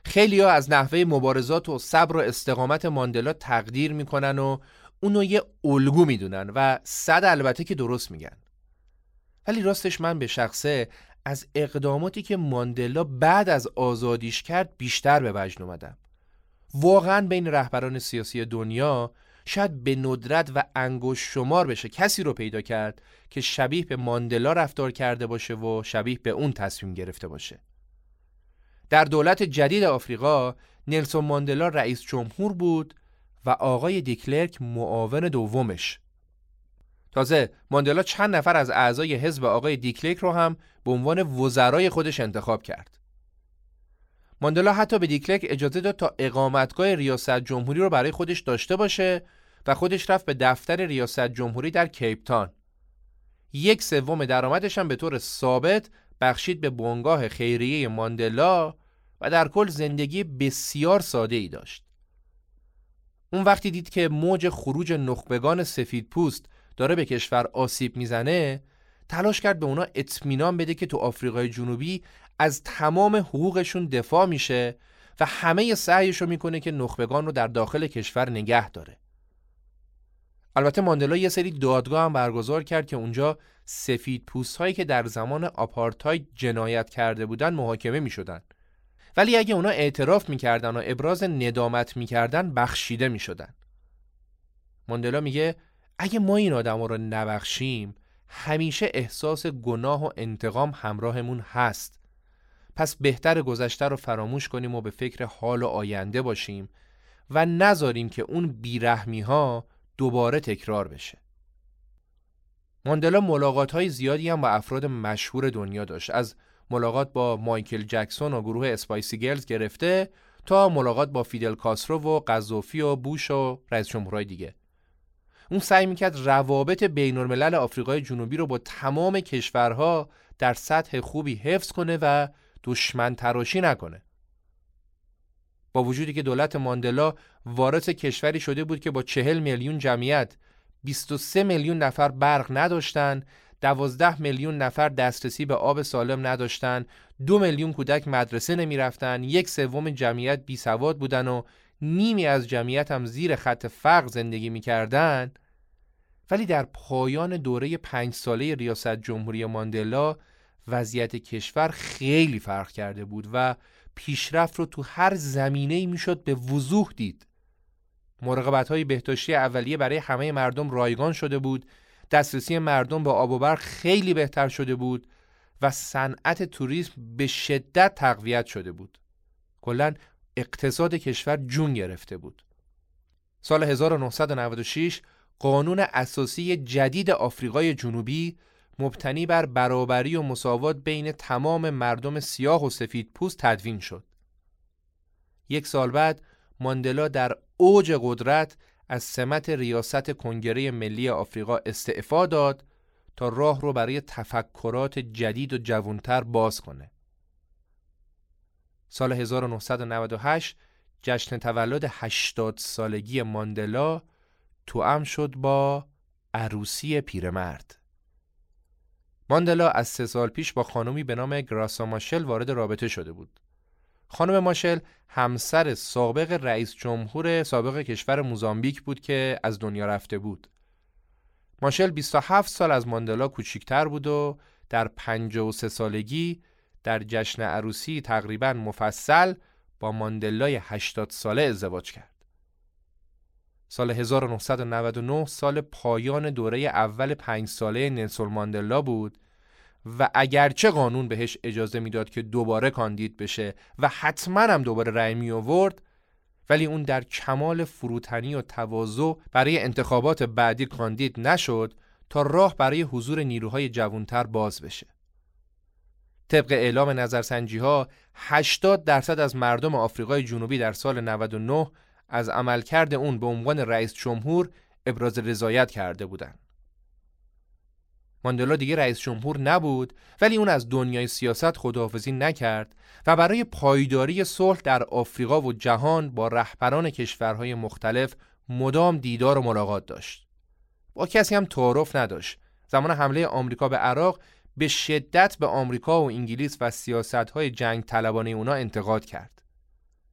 خیلی‌ها از نحوه مبارزات و صبر و استقامت ماندلا تقدیر میکنن و اونو یه الگو میدونن و صد البته که درست میگن. ولی راستش من به شخصه از اقداماتی که ماندلا بعد از آزادیش کرد بیشتر به وجد اومدم. واقعاً بین رهبران سیاسی دنیا شاید به ندرت و انگشت شمار بشه کسی رو پیدا کرد که شبیه به ماندلا رفتار کرده باشه و شبیه به اون تصمیم گرفته باشه. در دولت جدید آفریقا نلسون ماندلا رئیس جمهور بود و آقای دیکلرک معاون دومش. تازه ماندلا چند نفر از اعضای حزب آقای دیکلرک رو هم به عنوان وزرای خودش انتخاب کرد. ماندلا حتی به دیکلرک اجازه داد تا اقامتگاه ریاست جمهوری رو برای خودش داشته باشه و خودش رفت به دفتر ریاست جمهوری در کیپ تاون. 1/3 درآمدش هم به طور ثابت بخشید به بنگاه خیریه ماندلا و در کل زندگی بسیار ساده ای داشت. اون وقتی دید که موج خروج نخبگان سفید پوست داره به کشور آسیب میزنه، تلاش کرد به اونا اطمینان بده که تو آفریقای جنوبی از تمام حقوقشون دفاع میشه و همه سعیشو میکنه که نخبگان رو در داخل کشور نگه داره. البته ماندلا یه سری دادگاه هم برگزار کرد که اونجا سفید پوست هایی که در زمان آپارتاید جنایت کرده بودن محاکمه میشدن، ولی اگه اونا اعتراف میکردن و ابراز ندامت میکردن بخشیده میشدن. ماندلا میگه اگه ما این آدم رو نبخشیم همیشه احساس گناه و انتقام همراهمون هست. پس بهتر گذشته رو فراموش کنیم و به فکر حال و آینده باشیم و نذاریم که اون بیرحمی ها دوباره تکرار بشه. ماندلا ملاقات‌های زیادی هم با افراد مشهور دنیا داشت، از ملاقات با مایکل جکسون و گروه اسپایسی گرلز گرفته تا ملاقات با فیدل کاسترو و قذافی و بوش و رئیس جمهورهای دیگه. اون سعی میکرد روابط بین‌الملل آفریقای جنوبی رو با تمام کشورها در سطح خوبی حفظ کنه و دشمن تراشی نکنه. با وجودی که دولت ماندلا وارث کشوری شده بود که با 40 میلیون جمعیت 23 میلیون نفر برق نداشتن، 12 میلیون نفر دسترسی به آب سالم نداشتن، 2 میلیون کودک مدرسه نمی رفتن، 1/3 جمعیت بی سواد بودن و نیمی از جمعیت هم زیر خط فقر زندگی می کردن، ولی در پایان دوره 5 ساله ریاست جمهوری ماندلا وضعیت کشور خیلی فرق کرده بود و پیشرفت رو تو هر زمینه‌ای میشد به وضوح دید. مراقبت‌های بهداشتی اولیه برای همه مردم رایگان شده بود، دسترسی مردم به آب و برق خیلی بهتر شده بود و صنعت توریسم به شدت تقویت شده بود. کلاً اقتصاد کشور جون گرفته بود. سال 1996 قانون اساسی جدید آفریقای جنوبی مبتنی بر برابری و مساوات بین تمام مردم سیاه و سفید پوست تدوین شد. 1 سال بعد ماندلا در اوج قدرت از سمت ریاست کنگره ملی آفریقا استعفا داد تا راه رو برای تفکرات جدید و جوانتر باز کنه. سال 1998 جشن تولد 80 سالگی ماندلا توأم شد با عروسی پیرمرد. ماندلا از 3 سال پیش با خانمی به نام گراسا ماشل وارد رابطه شده بود. خانم ماشل همسر سابق رئیس جمهور سابق کشور موزامبیک بود که از دنیا رفته بود. ماشل 27 سال از ماندلا کوچکتر بود و در 53 سالگی در جشن عروسی تقریباً مفصل با ماندلای 80 ساله ازدواج کرد. سال 1999 سال پایان دوره اول 5 ساله نلسون ماندلا بود و اگرچه قانون بهش اجازه میداد که دوباره کاندید بشه و حتما هم دوباره رأی می آورد، ولی اون در کمال فروتنی و تواضع برای انتخابات بعدی کاندید نشد تا راه برای حضور نیروهای جوانتر باز بشه. طبق اعلام نظرسنجی‌ها 80% از مردم آفریقای جنوبی در سال 99 از عملکرد اون به عنوان رئیس جمهور ابراز رضایت کرده بودند. ماندلا دیگه رئیس جمهور نبود، ولی اون از دنیای سیاست خداحافظی نکرد و برای پایداری صلح در آفریقا و جهان با رهبران کشورهای مختلف مدام دیدار و ملاقات داشت. با کسی هم تعارف نداشت. زمان حمله آمریکا به عراق به شدت به آمریکا و انگلیس و سیاست‌های جنگ طلبانه اونا انتقاد کرد.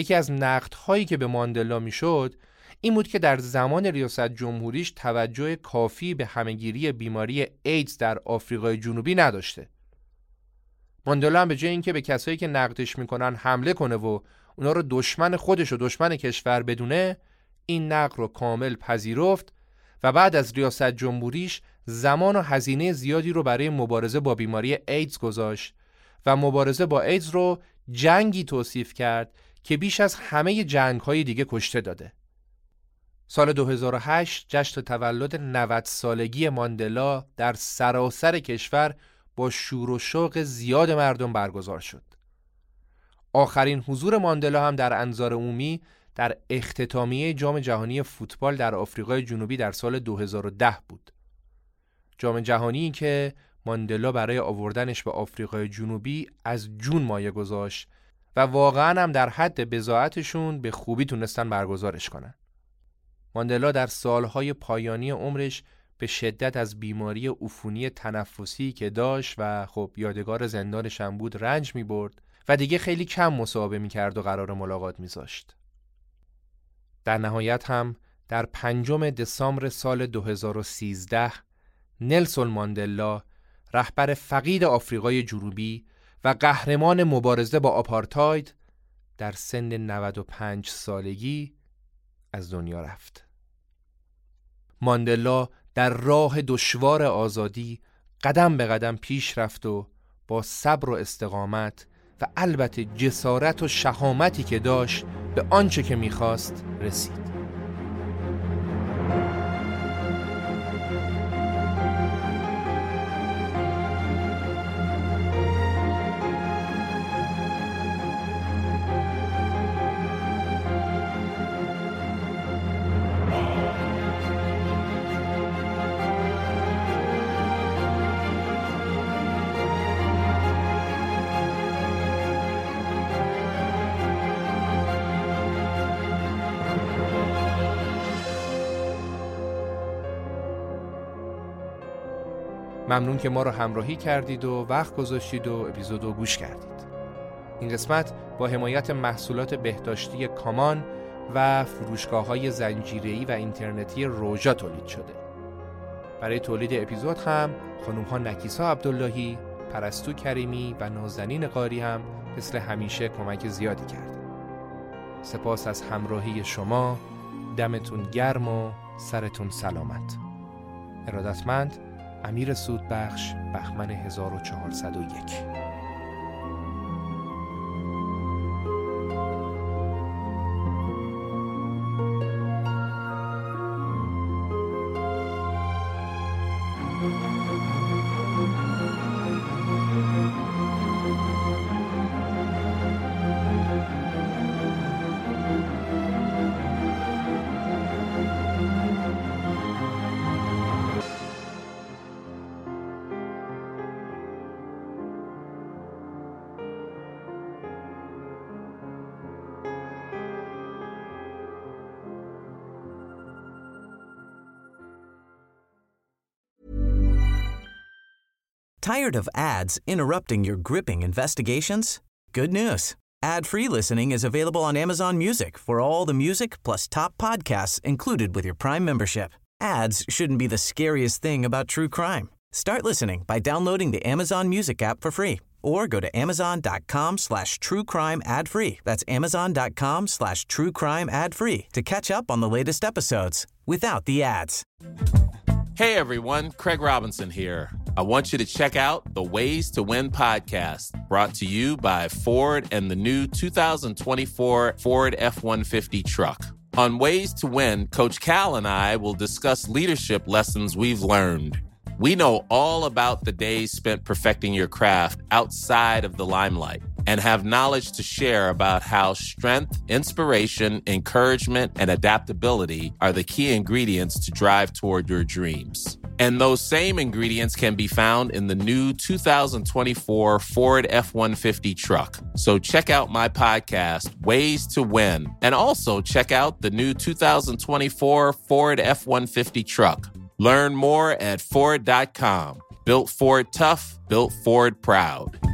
یکی از نقدهایی که به ماندلا میشد این بود که در زمان ریاست جمهوریش توجه کافی به همه‌گیری بیماری ایدز در آفریقای جنوبی نداشته. ماندلا هم به جای اینکه به کسایی که نقدش میکنن حمله کنه و اونا رو دشمن خودش و دشمن کشور بدونه، این نقد رو کامل پذیرفت و بعد از ریاست جمهوریش زمان و هزینه زیادی رو برای مبارزه با بیماری ایدز گذاشت و مبارزه با ایدز رو جنگی توصیف کرد که بیش از همه جنگ‌های دیگه کشته داده. سال 2008 جشن تولد 90 سالگی ماندلا در سراسر کشور با شور و شوق زیاد مردم برگزار شد. آخرین حضور ماندلا هم در انظار عمومی در اختتامیه جام جهانی فوتبال در آفریقای جنوبی در سال 2010 بود. جام جهانی که ماندلا برای آوردنش به آفریقای جنوبی از جون مایه گذاشت و واقعا هم در حد بضاعتشون به خوبی تونستن برگزارش کنن. ماندلا در سالهای پایانی عمرش به شدت از بیماری عفونی تنفسی که داشت و خب یادگار زندانش هم بود رنج می برد و دیگه خیلی کم مصاحبه می کرد و قرار ملاقات می زاشت. در نهایت هم در 5 دسامبر سال 2013 نلسون ماندلا، رهبر فقید آفریقای جنوبی و قهرمان مبارزه با آپارتاید، در سن 95 سالگی از دنیا رفت. ماندلا در راه دشوار آزادی قدم به قدم پیش رفت و با صبر و استقامت و البته جسارت و شهامتی که داشت به آنچه که می‌خواست رسید. ممنون که ما رو همراهی کردید و وقت گذاشتید و اپیزودو گوش کردید. این قسمت با حمایت محصولات بهداشتی کامان و فروشگاه‌های زنجیره‌ای و اینترنتی روژا تولید شده. برای تولید اپیزود هم خانم‌ها نکیسا عبداللهی، پرستو کریمی و نازنین قاری هم مثل همیشه کمک زیادی کردن. سپاس از همراهی شما، دمتون گرم و سرتون سلامت. ارادتمند امیر سودبخش، بهمن 1401.
Tired of ads interrupting your gripping investigations? Good news. Ad-free listening is available on Amazon Music for all the music plus top podcasts included with your Prime membership. Ads shouldn't be the scariest thing about true crime. Start listening by downloading the Amazon Music app for free or go to amazon.com/truecrime ad-free. That's amazon.com/truecrime ad-free to catch up on the latest episodes without the ads.
Hey everyone, Craig Robinson here. I want you to check out the Ways to Win podcast, brought to you by Ford and the new 2024 Ford F-150 truck. On Ways to Win, Coach Cal and I will discuss leadership lessons we've learned. We know all about the days spent perfecting your craft outside of the limelight and have knowledge to share about how strength, inspiration, encouragement, and adaptability are the key ingredients to drive toward your dreams. And those same ingredients can be found in the new 2024 Ford F-150 truck. So check out my podcast, Ways to Win, and also check out the new 2024 Ford F-150 truck. Learn more at Ford.com. Built Ford tough, built Ford proud.